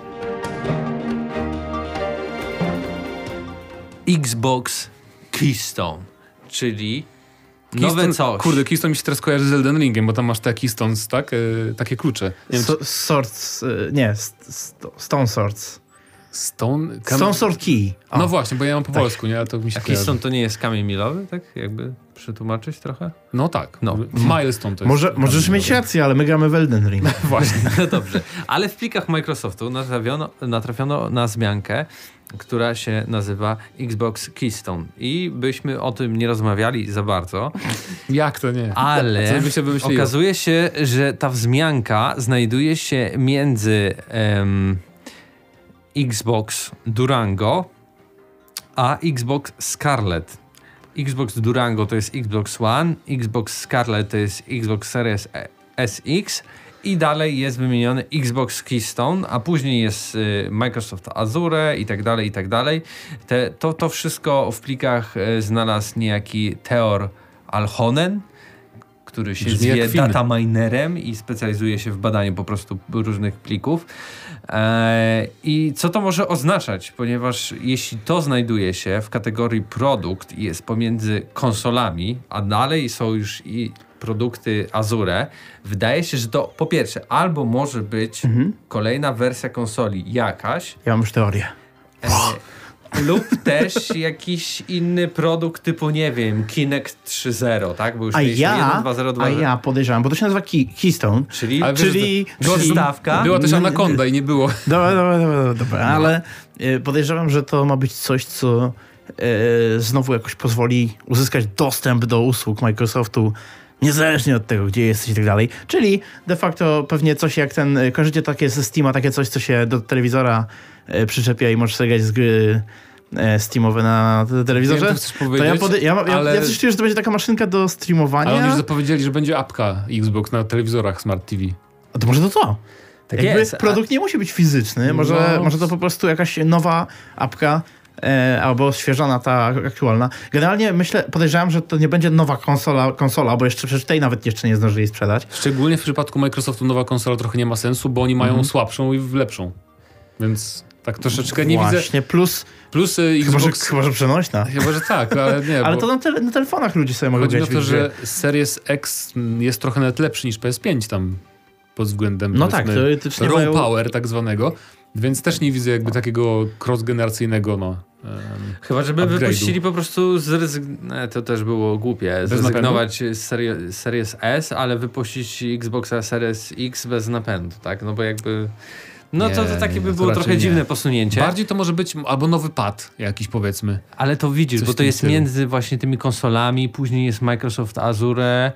Xbox Keystone, czyli nowe coś. Kurde, Keystone mi się teraz kojarzy z Elden Ringiem, bo tam masz te Keystones, tak? Takie klucze. Nie wiem, Swords, nie, Stone Swords. Stone... Stone Sword Key. O. No właśnie, bo ja mam po polsku, nie? Ale to mi się A kojarzy. Keystone to nie jest kamień milowy, tak? Jakby przetłumaczyć trochę? No tak. No. Milestone to jest. Możesz mieć rację, ale my gramy w Elden Ring. Właśnie. No dobrze, ale w plikach Microsoftu natrafiono na zmiankę, która się nazywa Xbox Keystone i byśmy o tym nie rozmawiali za bardzo, Jak to nie? ale Co by się wymyśliło? okazuje się, że ta wzmianka znajduje się między Xbox Durango a Xbox Scarlett. Xbox Durango to jest Xbox One, Xbox Scarlett to jest Xbox Series SX i dalej jest wymieniony Xbox Keystone, a później jest Microsoft Azure i tak dalej, i tak dalej. To wszystko w plikach znalazł niejaki Theor Alhonen, który się Brzmi jak zwie film. data minerem i specjalizuje się w badaniu po prostu różnych plików. I co to może oznaczać? Ponieważ jeśli to znajduje się w kategorii produkt i jest pomiędzy konsolami, a dalej są już i produkty Azure, wydaje się, że to po pierwsze albo może być kolejna wersja konsoli jakaś, Ja mam już teorię. lub też jakiś inny produkt typu, nie wiem, Kinect 3.0, tak? Bo już mieliśmy 1, 2, 0, 2, a ja podejrzewam, bo to się nazywa Keystone, czyli Ale wiesz, czyli... przystawka. Była też Anaconda i nie było. Dobra, ale podejrzewam, że to ma być coś, co znowu jakoś pozwoli uzyskać dostęp do usług Microsoftu niezależnie od tego, gdzie jesteś i tak dalej. Czyli de facto pewnie coś jak kojarzycie takie ze Steama, takie coś, co się do telewizora przyczepia i możesz sobie grać z gry Steamowe na telewizorze. Wiem, co chcesz powiedzieć, ja coś czuję, że to będzie taka maszynka do streamowania. Ale oni już zapowiedzieli, że będzie apka Xbox na telewizorach Smart TV. A to może to. Tak Jakby jest. produkt nie musi być fizyczny, może to po prostu jakaś nowa apka albo świeżana ta aktualna. Generalnie podejrzewam, że to nie będzie nowa konsola, bo przecież tej nawet jeszcze nie zdążyli sprzedać. Szczególnie w przypadku Microsoftu nowa konsola trochę nie ma sensu, bo oni mają słabszą i lepszą. Więc tak troszeczkę nie widzę. Właśnie, plus Xbox... chyba, że przenośna. Chyba, że tak, ale nie. Ale bo to na telefonach ludzie sobie mogą chodzi grać. o to, że Series X jest trochę nawet lepszy niż PS5 tam pod względem No tak, teoretycznie raw mają... power tak zwanego. Więc też nie widzę jakby takiego cross-generacyjnego Chyba, żeby upgrade'u. wypuścili po prostu to też było głupie, zrezygnować z Series S, ale wypuścić Xboxa Series X bez napędu, tak? No bo jakby... No Nie, to takie by to było raczej trochę nie. dziwne posunięcie. Bardziej to może być albo nowy pad jakiś powiedzmy. Ale to widzisz, Coś bo w to tym jest stylu. między właśnie tymi konsolami, później jest Microsoft Azure,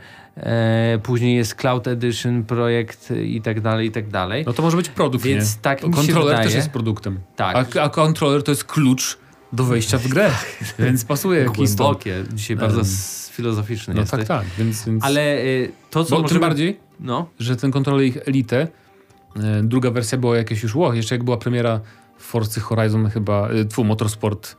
później jest Cloud Edition projekt i tak dalej, i tak dalej. No to może być produkt, Więc nie? tak mi się Kontroler też wydaje. jest produktem. Tak. A kontroler to jest klucz do wejścia w grę. Więc pasuje jakiś to. Głębokie. Dzisiaj bardzo filozoficzny No jesteś. tak. Więc... Ale to, co Bo może... tym bardziej, No. że ten kontroler ich Elite, druga wersja była jakieś już, jeszcze jak była premiera Forza Horizon chyba, Motorsport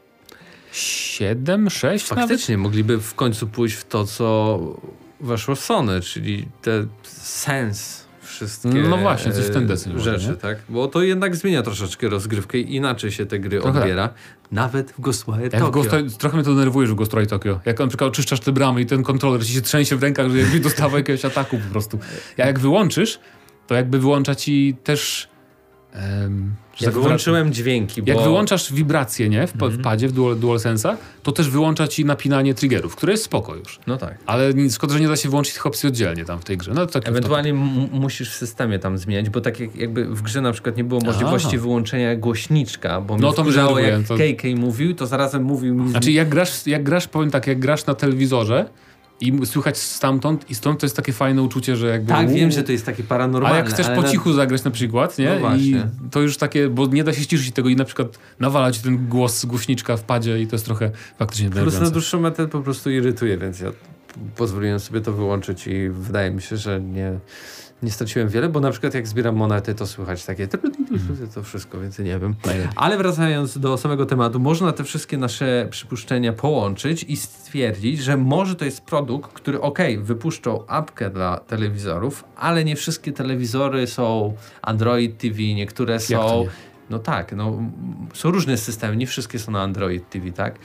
7, 6 nawet? Faktycznie, mogliby w końcu pójść w to, co weszło w Sony, czyli te sens wszystkie No właśnie, coś w ten deseń może, rzeczy, nie? tak? Bo to jednak zmienia troszeczkę rozgrywkę i inaczej się te gry Trochę odbiera. Nawet w Ghostwire Jak Tokyo. trochę mnie to denerwuje, że w Ghostwire Tokyo. Jak na przykład oczyszczasz te bramy i ten kontroler ci się trzęsie w rękach, że jakby dostawał jakiegoś ataku po prostu. Jak wyłączysz, to jakby wyłącza ci też Ja wyłączyłem dźwięki, Jak bo... wyłączasz wibracje, nie? W padzie, w DualSense'a, to też wyłącza ci napinanie triggerów, które jest spoko już. No tak. Ale szkoda, że nie da się włączyć tych opcji oddzielnie tam w tej grze. No, to Ewentualnie musisz w systemie tam zmieniać, bo tak jakby w grze na przykład nie było możliwości wyłączenia głośniczka, bo no, to mi wkurzało, jak to... KK mówił, to zarazem mówił mi... Znaczy jak grasz, powiem tak, jak grasz na telewizorze i słychać stamtąd i stąd, to jest takie fajne uczucie, że jakby... Tak, wiem, że to jest takie paranormalne. A jak chcesz po cichu zagrać na przykład, nie? No właśnie. I to już takie, bo nie da się ściszyć tego i na przykład nawalać ten głos z głośniczka w padzie i to jest trochę faktycznie denerwujące. Plus na dłuższą metę po prostu irytuje, więc ja pozwoliłem sobie to wyłączyć i wydaje mi się, że nie straciłem wiele, bo na przykład jak zbieram monety, to słychać takie to wszystko, więc nie wiem. Ale wracając do samego tematu, można te wszystkie nasze przypuszczenia połączyć i stwierdzić, że może to jest produkt, który wypuszczą apkę dla telewizorów, ale nie wszystkie telewizory są Android TV, niektóre są... No tak, są różne systemy, nie wszystkie są na Android TV, tak?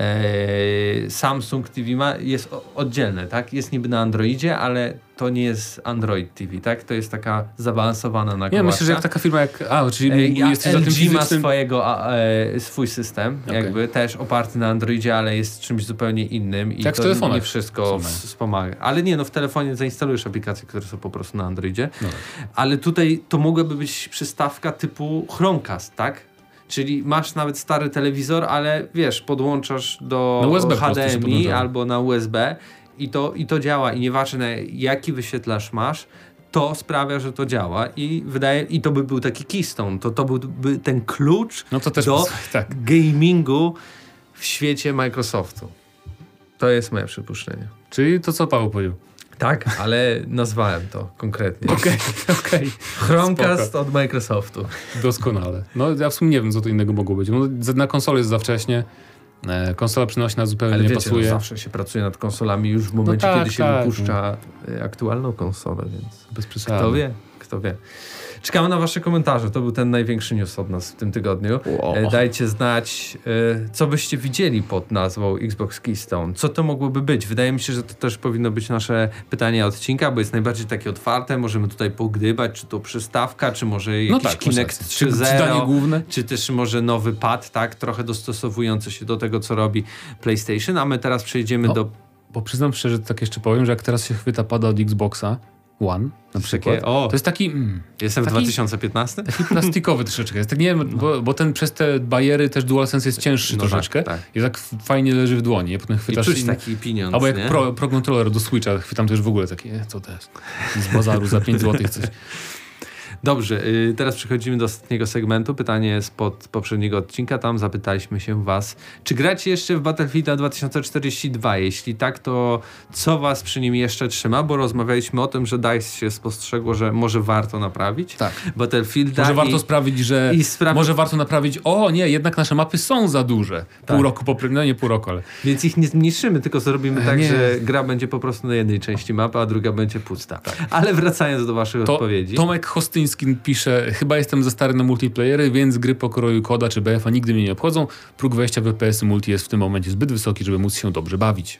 Samsung TV jest oddzielne, tak? Jest niby na Androidzie, ale to nie jest Android TV, tak? To jest taka zaawansowana nakładka. Ja myślę, że jak taka firma czyli jest za tym LG fizycznym... ma swój system, jakby też oparty na Androidzie, ale jest czymś zupełnie innym i jak to w telefonach nie wszystko wspomaga. Ale w telefonie zainstalujesz aplikacje, które są po prostu na Androidzie, ale tutaj to mogłaby być przystawka typu Chromecast, tak? Czyli masz nawet stary telewizor, ale wiesz, podłączasz do USB HDMI albo na USB i to działa i nieważne jaki wyświetlacz masz, to sprawia, że to działa i to by był taki keystone, to byłby ten klucz do gamingu w świecie Microsoftu. To jest moje przypuszczenie. Czyli to, co Paweł powiedział. Tak, ale nazwałem to konkretnie. Okej. Chromecast od Microsoftu. Doskonale. No ja w sumie nie wiem, co to innego mogło być. Na konsolę jest za wcześnie. Konsola przynośna zupełnie nie pasuje. Zawsze się pracuje nad konsolami już w momencie, kiedy się wypuszcza aktualną konsolę, więc bez przesady. Kto wie. Czekamy na wasze komentarze. To był ten największy news od nas w tym tygodniu. Dajcie znać, co byście widzieli pod nazwą Xbox Keystone. Co to mogłoby być? Wydaje mi się, że to też powinno być nasze pytanie odcinka, bo jest najbardziej takie otwarte. Możemy tutaj pogdybać, czy to przystawka, czy może jakiś Kinect 3.0, czy też może nowy pad, tak? Trochę dostosowujący się do tego, co robi PlayStation. A my teraz przejdziemy do... Bo przyznam szczerze, tak jeszcze powiem, że jak teraz się chwyta pada od Xboxa One na przykład. To jest taki... Jestem w 2015? Taki plastikowy troszeczkę. Jest tak, nie wiem, bo ten przez te bariery też DualSense jest cięższy troszeczkę. Tak. I tak fajnie leży w dłoni. Potem chwytasz i czuć taki pieniądz. Albo jak Pro Controller do Switcha chwytam też w ogóle takie, co też? Z bazaru za 5 zł coś. Dobrze, teraz przechodzimy do ostatniego segmentu. Pytanie spod poprzedniego odcinka. Tam zapytaliśmy się was, czy gracie jeszcze w Battlefielda 2042? Jeśli tak, to co was przy nim jeszcze trzyma? Bo rozmawialiśmy o tym, że DICE się spostrzegło, że może warto naprawić Battlefielda. Może warto sprawić, że... Może warto naprawić, jednak nasze mapy są za duże. Pół roku nie pół roku, ale... Więc ich nie zmniejszymy, tylko zrobimy że gra będzie po prostu na jednej części mapy, a druga będzie pusta. Tak. Ale wracając do waszych odpowiedzi. Tomek Hostyński pisze, chyba jestem za stary na multiplayery, więc gry pokroju Koda czy BF-a nigdy mnie nie obchodzą. Próg wejścia w FPS multi jest w tym momencie zbyt wysoki, żeby móc się dobrze bawić.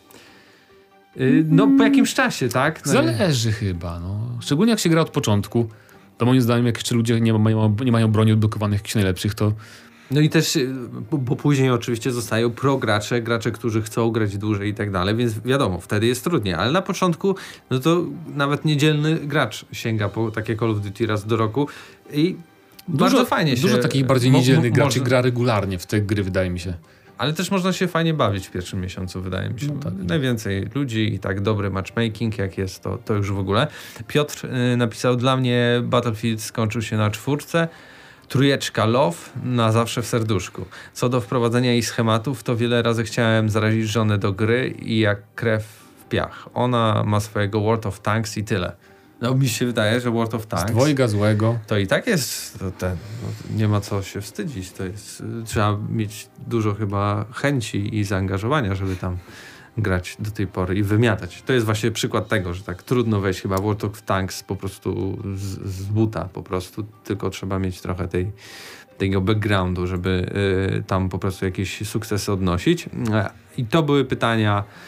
Po jakimś czasie, tak? Zależy chyba, Szczególnie jak się gra od początku. To moim zdaniem, jak jeszcze ludzie nie mają broni odblokowanych jakichś najlepszych, to... No i też, bo później oczywiście zostają gracze, którzy chcą grać dłużej i tak dalej, więc wiadomo, wtedy jest trudniej, ale na początku, to nawet niedzielny gracz sięga po takie Call of Duty raz do roku i bardzo fajnie się... Dużo takich bardziej niedzielnych graczy gra regularnie w te gry, wydaje mi się. Ale też można się fajnie bawić w pierwszym miesiącu, wydaje mi się. Najwięcej ludzi i tak dobry matchmaking jak jest, to już w ogóle. Piotr napisał, dla mnie Battlefield skończył się na 4, 3 love na zawsze w serduszku. Co do wprowadzenia jej schematów, to wiele razy chciałem zarazić żonę do gry i jak krew w piach. Ona ma swojego World of Tanks i tyle. Mi się wydaje, że World of Tanks... Z dwojga złego. To i tak jest nie ma co się wstydzić. To jest, trzeba mieć dużo chyba chęci i zaangażowania, żeby tam grać do tej pory i wymiatać. To jest właśnie przykład tego, że tak trudno wejść chyba w World of Tanks po prostu z buta po prostu, tylko trzeba mieć trochę tego backgroundu, żeby tam po prostu jakieś sukcesy odnosić. I to były pytania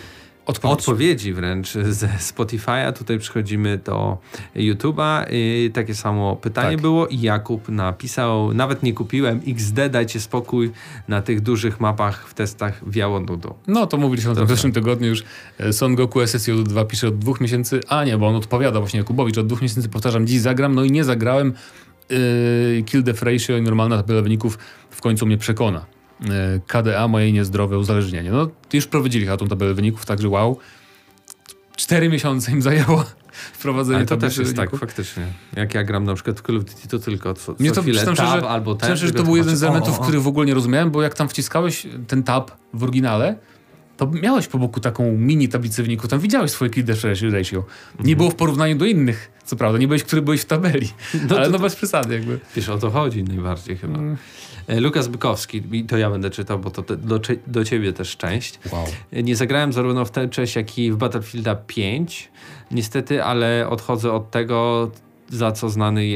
odpowiedzi wręcz ze Spotify'a. Tutaj przechodzimy do YouTube'a. Takie samo pytanie było i Jakub napisał: nawet nie kupiłem XD, dajcie spokój, na tych dużych mapach w testach wiało nudą. No to mówiliśmy o tym w zeszłym tygodniu już. Son Goku SSJ 2 pisze od 2 miesięcy, a nie, bo on odpowiada właśnie Jakubowi, że od 2 miesięcy powtarzam, dziś zagram, no i nie zagrałem. Kill Death Ratio i normalna tabela wyników w końcu mnie przekona. KDA, moje niezdrowe uzależnienie. No, już prowadzili tą tabelę wyników, także wow. 4 miesiące im zajęło wprowadzenie ale to tabeli też jest wyników. tak, faktycznie. Jak ja gram na przykład w Call of Duty, to tylko co Mnie to chwilę tab szczerze, albo ten. że to był jeden z elementów, których w ogóle nie rozumiałem, bo jak tam wciskałeś ten tab w oryginale, to miałeś po boku taką mini tablicę wyników, tam widziałeś swoje Kill Death Ratio. Nie było w porównaniu do innych, co prawda, nie byłeś, który byłeś w tabeli, ale no bez przesady jakby. Wiesz, o to chodzi najbardziej chyba. Lukas Bykowski, i to ja będę czytał, bo to do ciebie też część. Wow. Nie zagrałem zarówno w tę część, jak i w Battlefielda 5. Niestety, ale odchodzą od tego, za co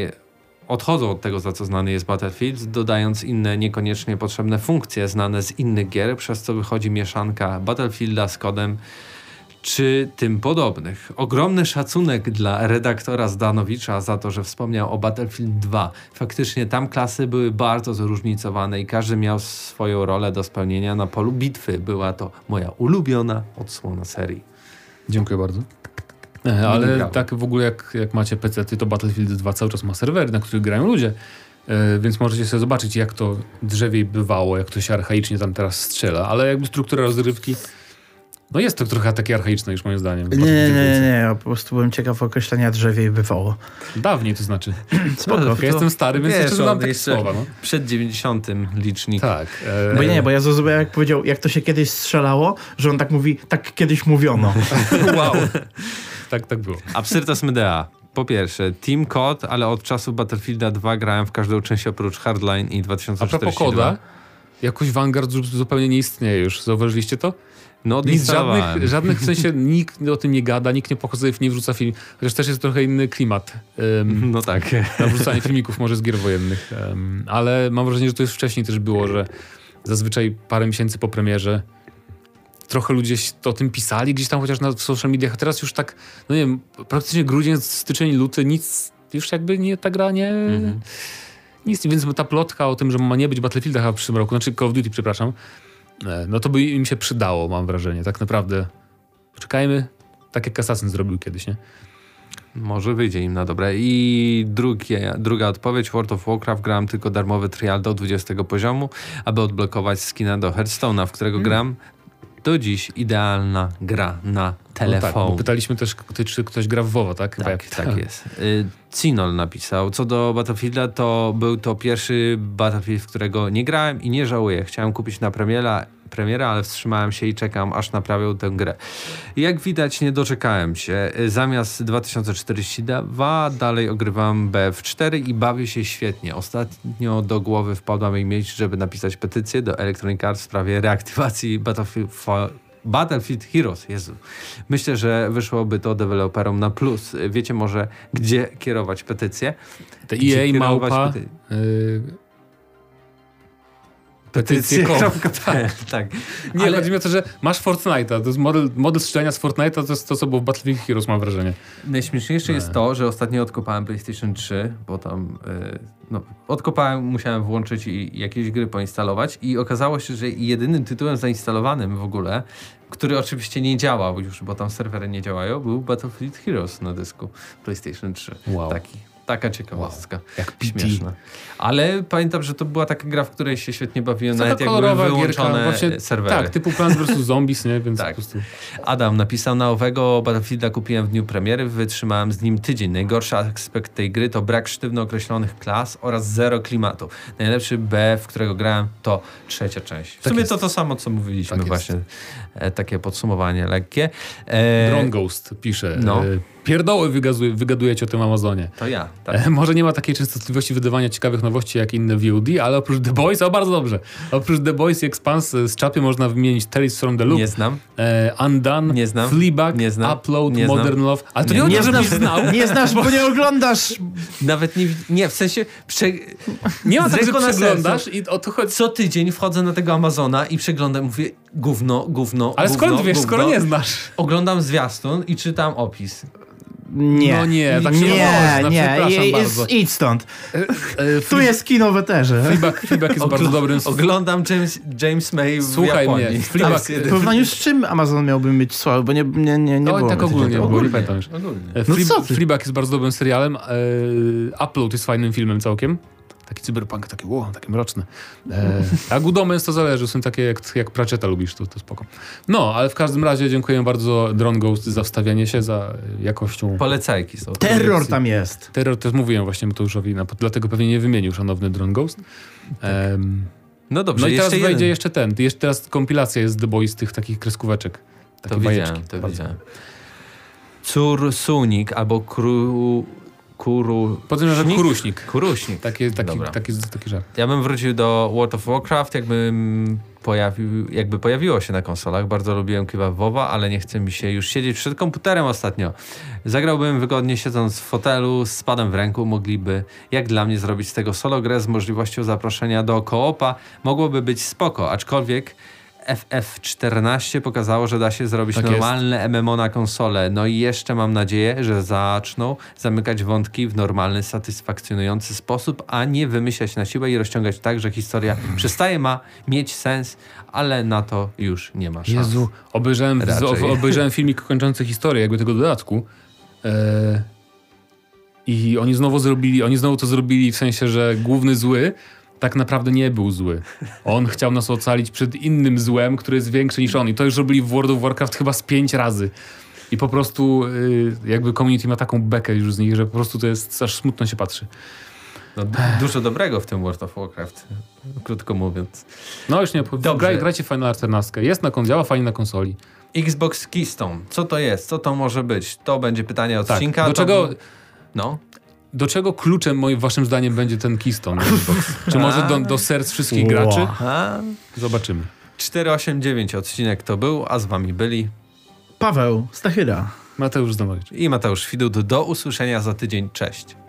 znany jest Battlefield, dodając inne niekoniecznie potrzebne funkcje znane z innych gier, przez co wychodzi mieszanka Battlefielda z kodem czy tym podobnych. Ogromny szacunek dla redaktora Zdanowicza za to, że wspomniał o Battlefield 2. Faktycznie tam klasy były bardzo zróżnicowane i każdy miał swoją rolę do spełnienia na polu bitwy. Była to moja ulubiona odsłona serii. Dziękuję bardzo. Ale tak w ogóle jak macie PC-ty, to Battlefield 2 cały czas ma serwery, na których grają ludzie. Więc możecie sobie zobaczyć, jak to drzewiej bywało, jak to się archaicznie tam teraz strzela. Ale jakby struktura rozrywki, no jest to trochę takie archaiczne już moim zdaniem. Nie, ja po prostu byłem ciekaw określenia drzewiej bywało. Dawniej to znaczy. Spoko. Ja jestem stary, więc jeszcze znam takie jeszcze słowa. No. Przed 90 licznik. Tak. Bo ja zrozumiałem, jak powiedział, jak to się kiedyś strzelało, że on tak mówi, tak kiedyś mówiono. Wow. Tak było. Absyrtos Medea. Po pierwsze, Team Code, ale od czasu Battlefielda 2 grałem w każdą część oprócz Hardline i 2042. A propos koda, jakoś Vanguard zupełnie nie istnieje już. Zauważyliście to? No, Nic, żadnych w sensie nikt o tym nie gada, nikt nie pokazuje, nie wrzuca film. Chociaż też jest trochę inny klimat. No tak. Na wrzucanie filmików może z gier wojennych. Ale mam wrażenie, że to już wcześniej też było, że zazwyczaj parę miesięcy po premierze trochę ludzie o tym pisali gdzieś tam chociaż w social mediach, a teraz już tak, no nie wiem, praktycznie grudzień, styczeń, luty, nic, już jakby nie, ta gra nie... Nic, więc ta plotka o tym, że ma nie być Battlefielda w przyszłym roku, znaczy Call of Duty, przepraszam, no to by im się przydało, mam wrażenie. Tak naprawdę poczekajmy, tak jak Assassin zrobił kiedyś, nie? Może wyjdzie im na dobre. I druga odpowiedź. World of Warcraft grałem tylko darmowy trial do 20 poziomu, aby odblokować skina do Hearthstone'a, w którego gram. Do dziś idealna gra na telefon. No tak, pytaliśmy też, czy ktoś gra w WoWa, tak? Tak jest. Cinol napisał, co do Battlefielda, to był to pierwszy Battlefield, w którego nie grałem i nie żałuję. Chciałem kupić na premierę, ale wstrzymałem się i czekam, aż naprawią tę grę. Jak widać, nie doczekałem się. Zamiast 2042 dalej ogrywam BF4 i bawię się świetnie. Ostatnio do głowy wpadła mi myśl, żeby napisać petycję do Electronic Arts w sprawie reaktywacji Battlefield Heroes. Jezu. Myślę, że wyszłoby to deweloperom na plus. Wiecie może, gdzie kierować petycję? Te EA małpa... Tak. Nie, ale chodzi mi o to, że masz Fortnite'a. To jest model strzelania z Fortnite'a, to jest to, co było w Battlefield Heroes, mam wrażenie. Najśmieszniejsze jest to, że ostatnio odkopałem PlayStation 3, bo tam odkopałem, musiałem włączyć i jakieś gry poinstalować i okazało się, że jedynym tytułem zainstalowanym w ogóle, który oczywiście nie działał już, bo tam serwery nie działają, był Battlefield Heroes na dysku PlayStation 3. Wow. Taka ciekawostka. Wow. Jak PT. Śmieszna. Ale pamiętam, że to była taka gra, w której się świetnie bawiłem, nawet jak były kolorowa wyłączone właśnie, serwery. Tak, typu Plants vs. Zombies, nie? Więc tak. po prostu... Adam napisał, na owego Battlefielda kupiłem w dniu premiery, wytrzymałem z nim tydzień. Najgorszy aspekt tej gry to brak sztywno określonych klas oraz zero klimatu. Najlepszy BF, w którego grałem, to trzecia część. W sumie to samo, co mówiliśmy właśnie. Takie podsumowanie lekkie. Drone Ghost pisze. Pierdoły wygadujecie o tym Amazonie. To ja. Tak. Może nie ma takiej częstotliwości wydawania ciekawych nowości jak inne VOD, ale oprócz The Boys, bardzo dobrze. Oprócz The Boys i Expanse z czapy można wymienić Tales from the Loop. Nie znam. Undone, nie znam. Fleabag, nie znam. Upload, nie Modern znam. Love. Ale to nie żebyś znał. Nie znasz, bo nie oglądasz. Nawet nie, w sensie nie ma tak, że przeglądasz i o to chodzi. Co tydzień wchodzę na tego Amazona i przeglądam, mówię, Gówno. Ale skąd wiesz, skoro nie znasz? Oglądam zwiastun i czytam opis. Nie. No nie, tak się nie można, przepraszam bardzo. Idź stąd. Tu jest kino w eterze. Fleabag jest bardzo dobrym... Oglądam James May w Słuchaj Japonii. mnie, Fleabag... W porównaniu z czym Amazon miałby mieć sławy, bo nie było. tak ogólnie, bo nie pamiętam już. co ty? Fleabag jest bardzo dobrym serialem. Upload jest fajnym filmem całkiem. Taki cyberpunk, takie mroczne. A Good Omens to zależy, są takie jak Pratchetta lubisz, to spoko. No, ale w każdym razie dziękuję bardzo Drone Ghost za wstawianie się, za jakością. Polecajki są. Terror tam jest. Terror też mówiłem właśnie Mateuszowi, dlatego pewnie nie wymienił szanowny Drone Ghost. No dobrze, no i teraz jeszcze wejdzie jeszcze teraz kompilacja jest The Boys tych takich kreskóweczek. Takie to bajeczki. widziałem. Cursunik albo Potem że Kuruśnik. Kuruśnik. Taki żart. Ja bym wrócił do World of Warcraft, jakby pojawiło się na konsolach. Bardzo lubiłem chyba WoWa, ale nie chce mi się już siedzieć przed komputerem ostatnio. Zagrałbym wygodnie siedząc w fotelu z padem w ręku. Mogliby, jak dla mnie, zrobić z tego solo grę z możliwością zaproszenia do koopa. Mogłoby być spoko, aczkolwiek FF14 pokazało, że da się zrobić normalne MMO na konsolę. No i jeszcze mam nadzieję, że zaczną zamykać wątki w normalny, satysfakcjonujący sposób, a nie wymyślać na siłę i rozciągać tak, że historia przestaje mieć sens, ale na to już nie ma szans. Jezu, obejrzałem filmik kończący historię jakby tego dodatku i oni znowu to zrobili w sensie, że główny zły tak naprawdę nie był zły. On chciał nas ocalić przed innym złem, który jest większy niż on. I to już robili w World of Warcraft chyba z 5 razy. I po prostu jakby community ma taką bekę już z nich, że po prostu to jest, aż smutno się patrzy. No, dużo dobrego w tym World of Warcraft, krótko mówiąc. No już nie, grajcie fajną alternatywkę. Działa fajnie na konsoli. Xbox Keystone. Co to jest? Co to może być? To będzie pytanie odcinka. Tak. Do czego kluczem waszym zdaniem będzie ten Keystone? Czy może do serc wszystkich graczy? Zobaczymy. 489 odcinek to był, a z wami byli Paweł Stachyra, Mateusz Zdanowicz i Mateusz Widut. Do usłyszenia za tydzień. Cześć.